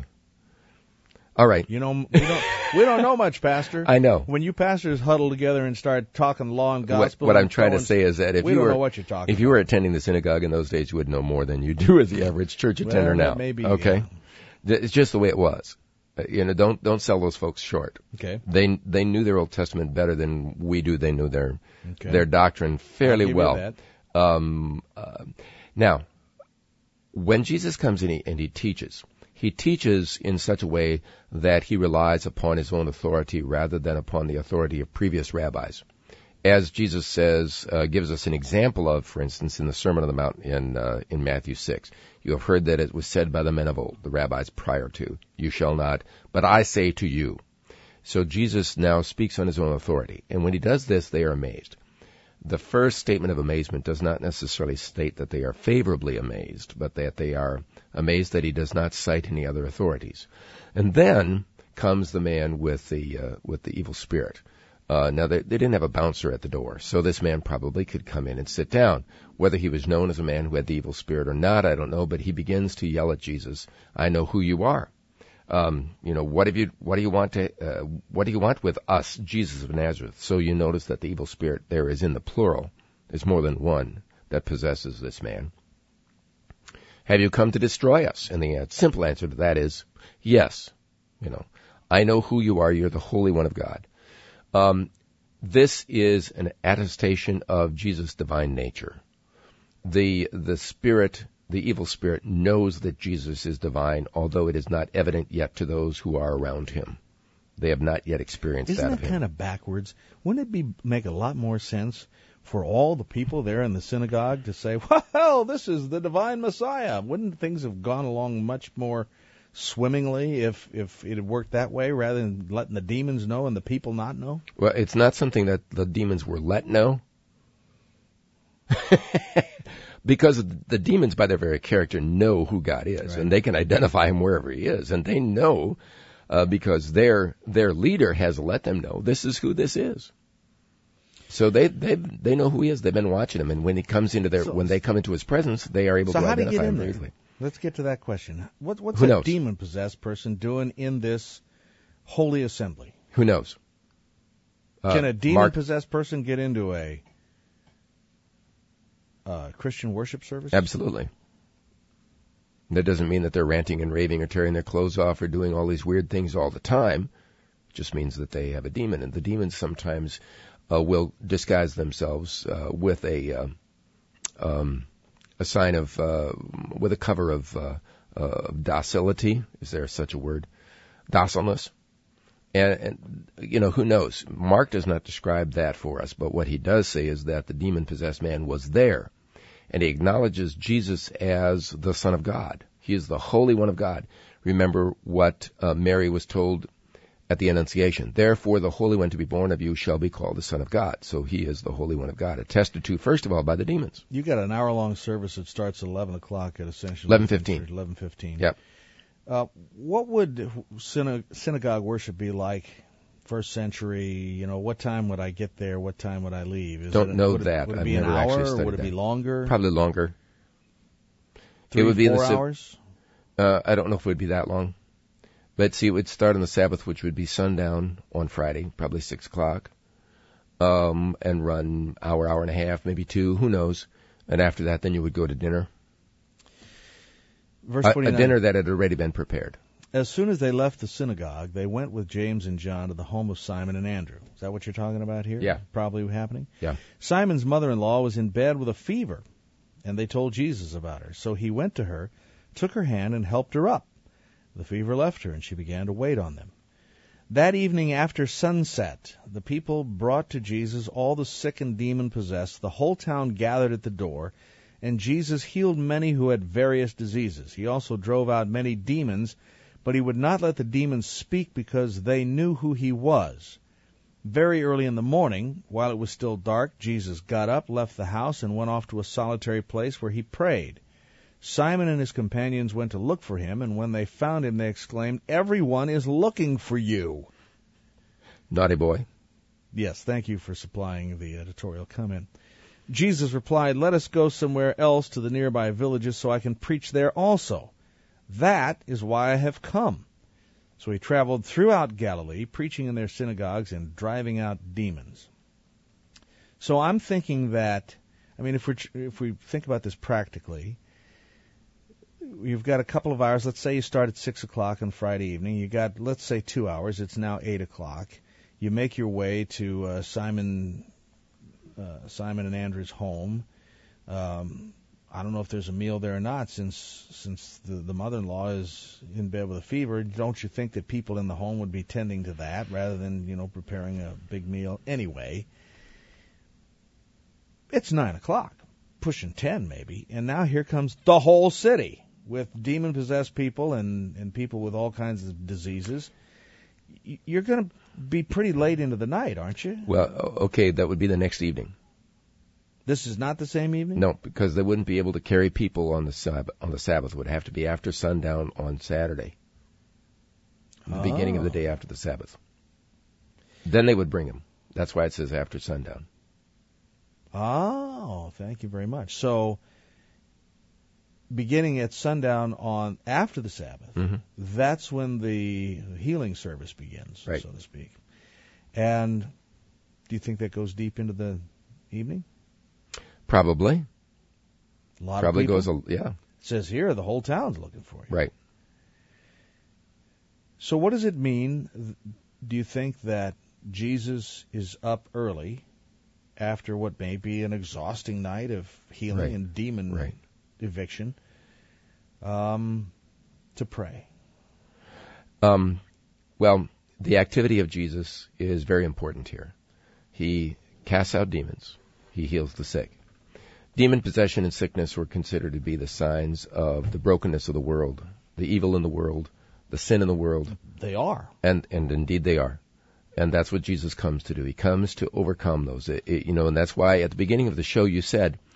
Speaker 2: All right.
Speaker 1: You know, we don't, we don't know much, Pastor.
Speaker 2: I know.
Speaker 1: When you pastors huddle together and start talking law and gospel,
Speaker 2: what, what
Speaker 1: and
Speaker 2: I'm trying
Speaker 1: throwing,
Speaker 2: to say is that if
Speaker 1: we
Speaker 2: you
Speaker 1: don't
Speaker 2: were
Speaker 1: know what you're talking
Speaker 2: if you were attending the synagogue in those days, you would know more than you do as the average church
Speaker 1: well,
Speaker 2: attender now.
Speaker 1: Maybe.
Speaker 2: Okay.
Speaker 1: Yeah.
Speaker 2: It's just the way it was. Uh, you know, don't don't sell those folks short.
Speaker 1: Okay.
Speaker 2: They they knew their Old Testament better than we do. They knew their
Speaker 1: okay.
Speaker 2: their doctrine fairly
Speaker 1: I'll give
Speaker 2: well.
Speaker 1: you that.
Speaker 2: Um, uh, now, when Jesus comes in he, and he teaches, he teaches in such a way that he relies upon his own authority rather than upon the authority of previous rabbis. As Jesus says, uh, gives us an example of, for instance, in the Sermon on the Mount in uh, in Matthew six. You have heard that it was said by the men of old, the rabbis prior to, you shall not, but I say to you. So Jesus now speaks on his own authority. And when he does this, they are amazed. The first statement of amazement does not necessarily state that they are favorably amazed, but that they are amazed that he does not cite any other authorities. And then comes the man with the uh, with the evil spirit. Uh, now, they, they didn't have a bouncer at the door, so this man probably could come in and sit down. Whether he was known as a man who had the evil spirit or not, I don't know, but he begins to yell at Jesus, I know who you are. Um, you know, what have you, what do you want to, uh, what do you want with us, Jesus of Nazareth? So you notice that the evil spirit there is in the plural. There's more than one that possesses this man. Have you come to destroy us? And the simple answer to that is yes. You know, I know who you are. You're the Holy One of God. Um, this is an attestation of Jesus' divine nature. The, the spirit, the evil spirit knows that Jesus is divine, although it is not evident yet to those who are around him. They have not yet experienced
Speaker 1: Isn't
Speaker 2: that
Speaker 1: that
Speaker 2: of him.
Speaker 1: kind of backwards? Wouldn't it be make a lot more sense for all the people there in the synagogue to say, well, this is the divine Messiah? Wouldn't things have gone along much more swimmingly if if it had worked that way rather than letting the demons know and the people not know?
Speaker 2: Well, it's not something that the demons were let know. Because the demons, by their very character, know who God is,
Speaker 1: Right.
Speaker 2: and they can identify him wherever he is, and they know uh, because their their leader has let them know this is who this is. So they they they know who he is. They've been watching him, and when he comes into their
Speaker 1: So-
Speaker 2: when they come into his presence, they are able
Speaker 1: So
Speaker 2: to
Speaker 1: how do you
Speaker 2: identify
Speaker 1: get in
Speaker 2: him
Speaker 1: there?
Speaker 2: easily.
Speaker 1: Let's get to that question. What, what's
Speaker 2: Who
Speaker 1: a
Speaker 2: knows?
Speaker 1: demon-possessed person doing in this holy assembly?
Speaker 2: Who knows? Uh,
Speaker 1: Can a
Speaker 2: Mark,
Speaker 1: demon-possessed person get into a uh, Christian worship service?
Speaker 2: absolutely. That doesn't mean that they're ranting and raving or tearing their clothes off or doing all these weird things all the time. It just means that they have a demon, and the demons sometimes uh, will disguise themselves uh, with a uh, um, a sign of uh, with a cover of uh, uh, docility. Is there such a word? Docileness. And, and, you know, who knows? Mark does not describe that for us, but what he does say is that the demon-possessed man was there, and he acknowledges Jesus as the Son of God. He is the Holy One of God. Remember what uh, Mary was told at the Annunciation. Therefore, the Holy One to be born of you shall be called the Son of God. So he is the Holy One of God, attested to, first of all, by the demons.
Speaker 1: You got an hour-long service that starts at eleven o'clock at essentially
Speaker 2: eleven fifteen.
Speaker 1: eleven fifteen.
Speaker 2: Yep.
Speaker 1: Uh, what would syna- synagogue worship be like first century? You know, what time would I get there? What time would I leave? Is
Speaker 2: Don't
Speaker 1: it,
Speaker 2: know
Speaker 1: would it,
Speaker 2: that.
Speaker 1: Would it
Speaker 2: I've
Speaker 1: be an
Speaker 2: never actually
Speaker 1: hour?
Speaker 2: studied
Speaker 1: Would it be
Speaker 2: that.
Speaker 1: longer?
Speaker 2: Probably longer.
Speaker 1: Three,
Speaker 2: it would be in
Speaker 1: four
Speaker 2: the si-
Speaker 1: hours?
Speaker 2: Uh, I don't know if it would be that long. But see, it would start on the Sabbath, which would be sundown on Friday, probably six o'clock, um, and run hour, hour and a half, maybe two, who knows. And after that, then you would go to dinner.
Speaker 1: Verse
Speaker 2: A, a
Speaker 1: twenty-nine.
Speaker 2: dinner that had already been prepared.
Speaker 1: As soon as they left the synagogue, they went with James and John to the home of Simon and Andrew. Is that what you're talking about here?
Speaker 2: Yeah.
Speaker 1: Probably happening?
Speaker 2: Yeah.
Speaker 1: Simon's mother-in-law was in bed with a fever, and they told Jesus about her. So he went to her, took her hand, and helped her up. The fever left her, and she began to wait on them. That evening after sunset, the people brought to Jesus all the sick and demon-possessed. The whole town gathered at the door, and Jesus healed many who had various diseases. He also drove out many demons, but he would not let the demons speak because they knew who he was. Very early in the morning, while it was still dark, Jesus got up, left the house, and went off to a solitary place where he prayed. Simon and his companions went to look for him, and when they found him, they exclaimed, "Everyone is looking for you."
Speaker 2: Naughty boy.
Speaker 1: Yes, thank you for supplying the editorial comment. Jesus replied, "Let us go somewhere else to the nearby villages so I can preach there also. That is why I have come." So he traveled throughout Galilee, preaching in their synagogues and driving out demons. So I'm thinking that, I mean, if we if we think about this practically, you've got a couple of hours. Let's say you start at six o'clock on Friday evening. You got, let's say, two hours. It's now eight o'clock. You make your way to uh, Simon, uh, Simon and Andrew's home. Um, I don't know if there's a meal there or not, since since the, the mother-in-law is in bed with a fever. Don't you think that people in the home would be tending to that rather than, you know, preparing a big meal? Anyway, it's nine o'clock, pushing ten maybe, and now here comes the whole city with demon-possessed people and, and people with all kinds of diseases. You're going to be pretty late into the night, aren't you?
Speaker 2: Well, okay, that would be the next evening.
Speaker 1: This is not the same evening?
Speaker 2: No, because they wouldn't be able to carry people on the Sabbath. On the Sabbath, it would have to be after sundown on Saturday, the
Speaker 1: Oh.
Speaker 2: beginning of the day after the Sabbath. Then they would bring him. That's why it says after sundown.
Speaker 1: Oh, thank you very much. So, beginning at sundown on after the Sabbath,
Speaker 2: Mm-hmm.
Speaker 1: that's when the healing service begins,
Speaker 2: Right.
Speaker 1: so to speak. And do you think that goes deep into the evening?
Speaker 2: Probably.
Speaker 1: A lot
Speaker 2: Probably
Speaker 1: of people?
Speaker 2: goes, a, yeah,
Speaker 1: It says here the whole town's looking for you.
Speaker 2: right.
Speaker 1: So what does it mean? Do you think that Jesus is up early after what may be an exhausting night of healing
Speaker 2: Right.
Speaker 1: and demon
Speaker 2: Right.
Speaker 1: eviction um, to pray?
Speaker 2: Um, well, the activity of Jesus is very important here. He casts out demons. He heals the sick. Demon possession and sickness were considered to be the signs of the brokenness of the world, the evil in the world, the sin in the world,
Speaker 1: They are.
Speaker 2: and and indeed they are. And that's what Jesus comes to do. He comes to overcome those. It, it, you know, and that's why at the beginning of the show you said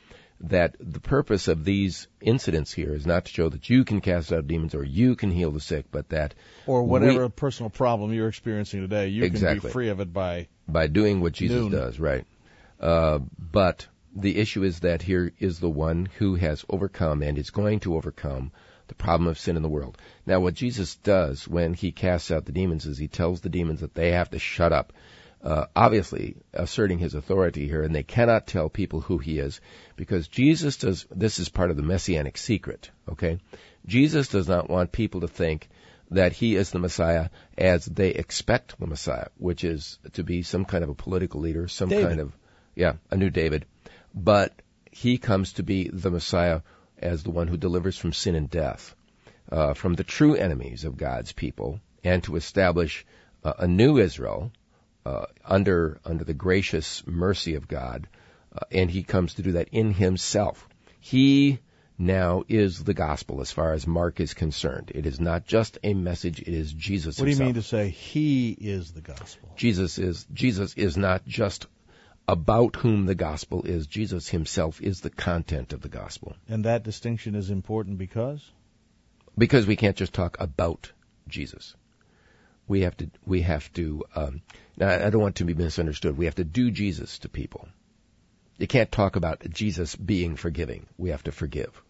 Speaker 2: that the purpose of these incidents here is not to show that you can cast out demons or you can heal the sick, but that
Speaker 1: or whatever
Speaker 2: we,
Speaker 1: personal problem you're experiencing today, you
Speaker 2: exactly.
Speaker 1: can be free of it by
Speaker 2: by doing what Jesus
Speaker 1: noon.
Speaker 2: does, right? Uh, but the issue is that here is the one who has overcome and is going to overcome the problem of sin in the world. Now, what Jesus does when he casts out the demons is he tells the demons that they have to shut up. Uh, obviously asserting his authority here, and they cannot tell people who he is, because Jesus does, this is part of the messianic secret, okay? Jesus does not want people to think that he is the Messiah as they expect the Messiah, which is to be some kind of a political leader, some
Speaker 1: David.
Speaker 2: kind of, yeah, a new David. But he comes to be the Messiah as the one who delivers from sin and death, uh, from the true enemies of God's people, and to establish uh, a new Israel, Uh, under under the gracious mercy of God, uh, and he comes to do that in himself. He now is the gospel as far as Mark is concerned. It is not just a message, it is Jesus
Speaker 1: What do you
Speaker 2: himself.
Speaker 1: mean to say he is the gospel?
Speaker 2: Jesus is Jesus is not just about whom the gospel is. Jesus himself is the content of the gospel.
Speaker 1: And that distinction is important because?
Speaker 2: Because we can't just talk about Jesus. We have to, we have to, um, now I don't want to be misunderstood. We have to do Jesus to people. You can't talk about Jesus being forgiving. We have to forgive.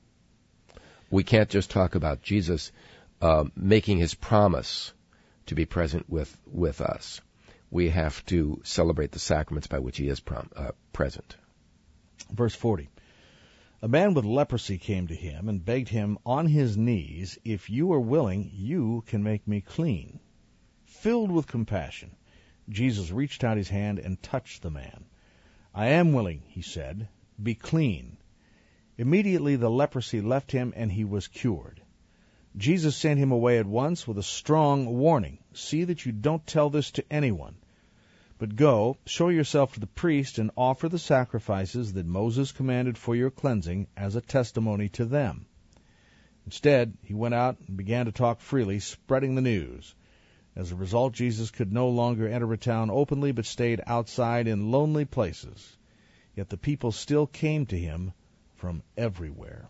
Speaker 2: We can't just talk about Jesus, um, making his promise to be present with, with us. We have to celebrate the sacraments by which he is prom, uh, present.
Speaker 1: Verse forty. A man with leprosy came to him and begged him on his knees, "If you are willing, you can make me clean." Filled with compassion, Jesus reached out his hand and touched the man. "I am willing," he said. "Be clean." Immediately the leprosy left him and he was cured. Jesus sent him away at once with a strong warning. "See that you don't tell this to anyone. But go, show yourself to the priest, and offer the sacrifices that Moses commanded for your cleansing as a testimony to them." Instead, he went out and began to talk freely, spreading the news. As a result, Jesus could no longer enter a town openly, but stayed outside in lonely places. Yet the people still came to him from everywhere.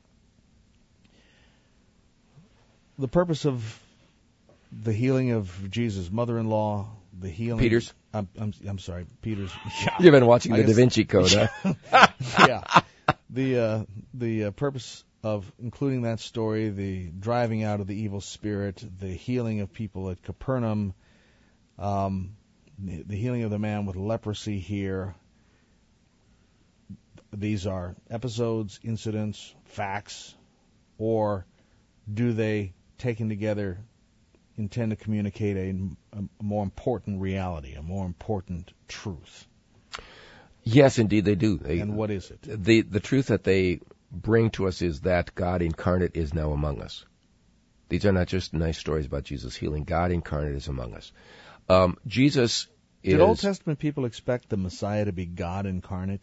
Speaker 1: The purpose of the healing of Jesus' mother-in-law, the healing...
Speaker 2: Peter's?
Speaker 1: I'm, I'm, I'm sorry, Peter's... Yeah.
Speaker 2: You've been watching
Speaker 1: I
Speaker 2: the
Speaker 1: guess,
Speaker 2: Da Vinci Code, huh?
Speaker 1: Yeah. The, uh, the uh, purpose of including that story, the driving out of the evil spirit, the healing of people at Capernaum, um, the, the healing of the man with leprosy here. These are episodes, incidents, facts, or do they, taken together, intend to communicate a, a more important reality, a more important truth?
Speaker 2: Yes, indeed they do. They,
Speaker 1: and what is it?
Speaker 2: The, the truth that they bring to us is that God incarnate is now among us. These are not just nice stories about Jesus healing. God incarnate is among us. Um, Jesus is...
Speaker 1: Did Old Testament people expect the Messiah to be God incarnate?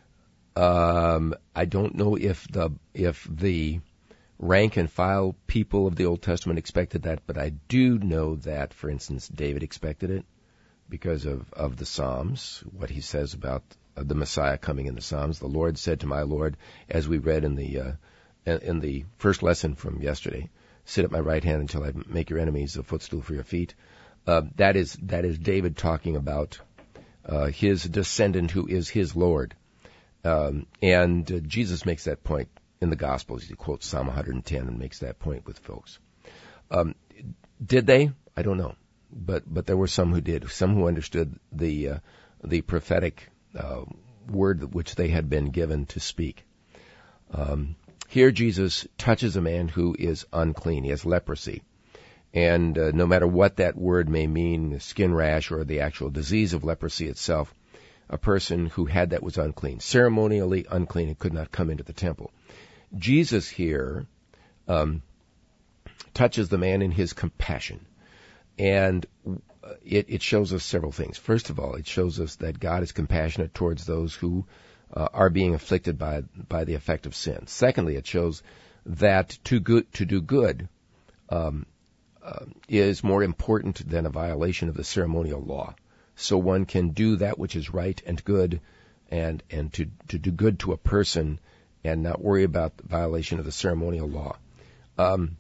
Speaker 2: Um, I don't know if the if the rank and file people of the Old Testament expected that, but I do know that, for instance, David expected it because of, of the Psalms, what he says about the Messiah coming in the Psalms. The Lord said to my Lord, as we read in the uh, in the first lesson from yesterday, "Sit at my right hand until I make your enemies a footstool for your feet." Uh, that is that is David talking about uh, his descendant who is his Lord. Um, and uh, Jesus makes that point in the Gospels. He quotes Psalm one hundred ten and makes that point with folks. Um, did they? I don't know. But but there were some who did, some who understood the uh, the prophetic uh, word which they had been given to speak. Um, here Jesus touches a man who is unclean. He has leprosy. And uh, no matter what that word may mean, the skin rash or the actual disease of leprosy itself, a person who had that was unclean, ceremonially unclean, and could not come into the temple. Jesus here um, touches the man in his compassion. And it, it shows us several things. First of all, it shows us that God is compassionate towards those who uh, are being afflicted by by the effect of sin. Secondly, it shows that to good to do good um, uh, is more important than a violation of the ceremonial law. So one can do that which is right and good and, and to, to do good to a person and not worry about the violation of the ceremonial law. Um,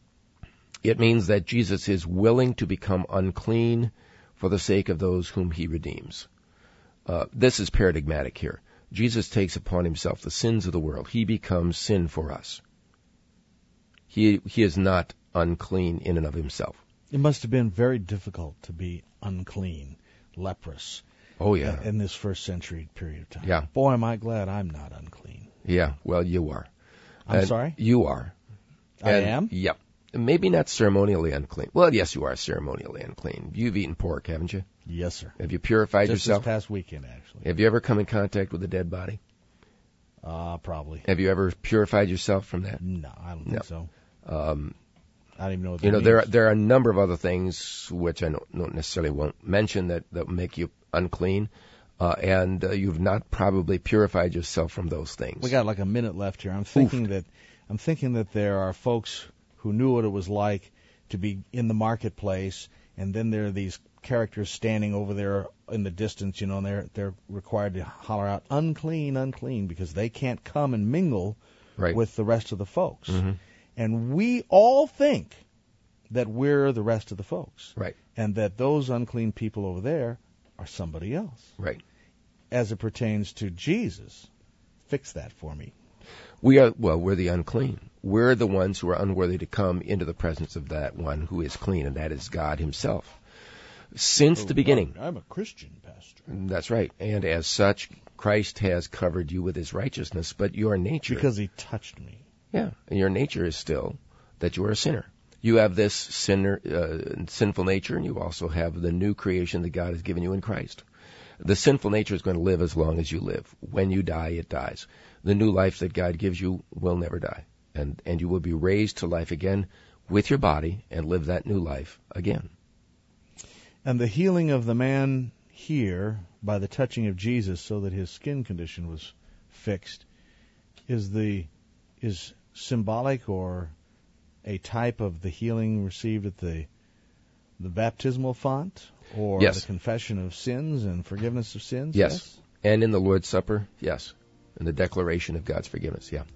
Speaker 2: it means that Jesus is willing to become unclean for the sake of those whom he redeems. Uh, this is paradigmatic here. Jesus takes upon himself the sins of the world. He becomes sin for us. He, he is not unclean in and of himself.
Speaker 1: It must have been very difficult to be unclean, leprous.
Speaker 2: Oh, yeah.
Speaker 1: In this first century period of time.
Speaker 2: Yeah.
Speaker 1: Boy, am I glad I'm not unclean.
Speaker 2: Yeah, well, you are.
Speaker 1: I'm
Speaker 2: and
Speaker 1: sorry?
Speaker 2: You are.
Speaker 1: I
Speaker 2: and,
Speaker 1: am?
Speaker 2: Yeah. Maybe not ceremonially unclean. Well, yes, you are ceremonially unclean. You've eaten pork, haven't you?
Speaker 1: Yes, sir.
Speaker 2: Have you purified
Speaker 1: Just
Speaker 2: yourself?
Speaker 1: this past weekend, actually.
Speaker 2: Have you ever come in contact with a dead body?
Speaker 1: Uh, probably.
Speaker 2: Have you ever purified yourself from that?
Speaker 1: No, I don't
Speaker 2: No.
Speaker 1: think so.
Speaker 2: Um,
Speaker 1: I don't even know what that
Speaker 2: you know,
Speaker 1: means.
Speaker 2: there are, there are a number of other things which I don't, don't necessarily won't mention that, that make you unclean, uh, and uh, you've not probably purified yourself from those things.
Speaker 1: We got like a minute left here. I'm thinking
Speaker 2: Oof.
Speaker 1: that I'm thinking that there are folks who knew what it was like to be in the marketplace, and then there are these characters standing over there in the distance, you know, and they're they're required to holler out unclean, unclean, because they can't come and mingle
Speaker 2: right.
Speaker 1: with the rest of the folks.
Speaker 2: Mm-hmm.
Speaker 1: And we all think that we're the rest of the folks.
Speaker 2: Right.
Speaker 1: And that those unclean people over there are somebody else.
Speaker 2: Right.
Speaker 1: As it pertains to Jesus, fix that for me.
Speaker 2: We are, well, we're the unclean. We're the ones who are unworthy to come into the presence of that one who is clean, and that is God himself. Since
Speaker 1: Oh,
Speaker 2: the beginning.
Speaker 1: I'm a Christian, Pastor.
Speaker 2: That's right. And as such, Christ has covered you with his righteousness, but your nature...
Speaker 1: Because he touched me.
Speaker 2: Yeah, and your nature is still that you are a sinner. You have this sinner, uh, sinful nature, and you also have the new creation that God has given you in Christ. The sinful nature is going to live as long as you live. When you die, it dies. The new life that God gives you will never die. And, and you will be raised to life again with your body and live that new life again.
Speaker 1: And the healing of the man here by the touching of Jesus so that his skin condition was fixed is the is symbolic or a type of the healing received at the the baptismal font or
Speaker 2: yes.
Speaker 1: the confession of sins and forgiveness of sins?
Speaker 2: Yes.
Speaker 1: yes.
Speaker 2: And in the Lord's Supper, yes. In the declaration of God's forgiveness, yeah.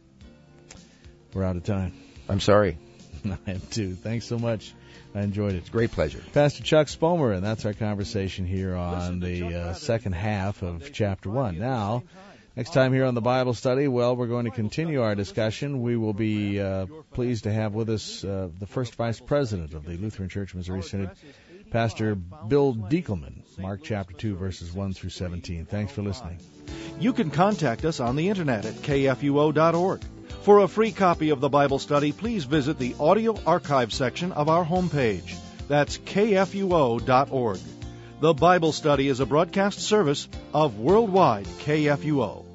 Speaker 1: We're out of time.
Speaker 2: I'm sorry.
Speaker 1: I am too. Thanks so much. I enjoyed it.
Speaker 2: It's a great pleasure.
Speaker 1: Pastor Chuck Spomer, and that's our conversation here on the uh, second half of chapter one. Now, next time here on the Bible study, well, we're going to continue our discussion. We will be uh, pleased to have with us uh, the first vice president of the Lutheran Church Missouri Synod, Pastor Bill Diekelman, Mark chapter two, verses one through seventeen. Thanks for listening.
Speaker 4: You can contact us on the internet at k f u o dot org. For a free copy of the Bible study, please visit the audio archive section of our homepage. That's k f u o dot org. The Bible study is a broadcast service of Worldwide K F U O.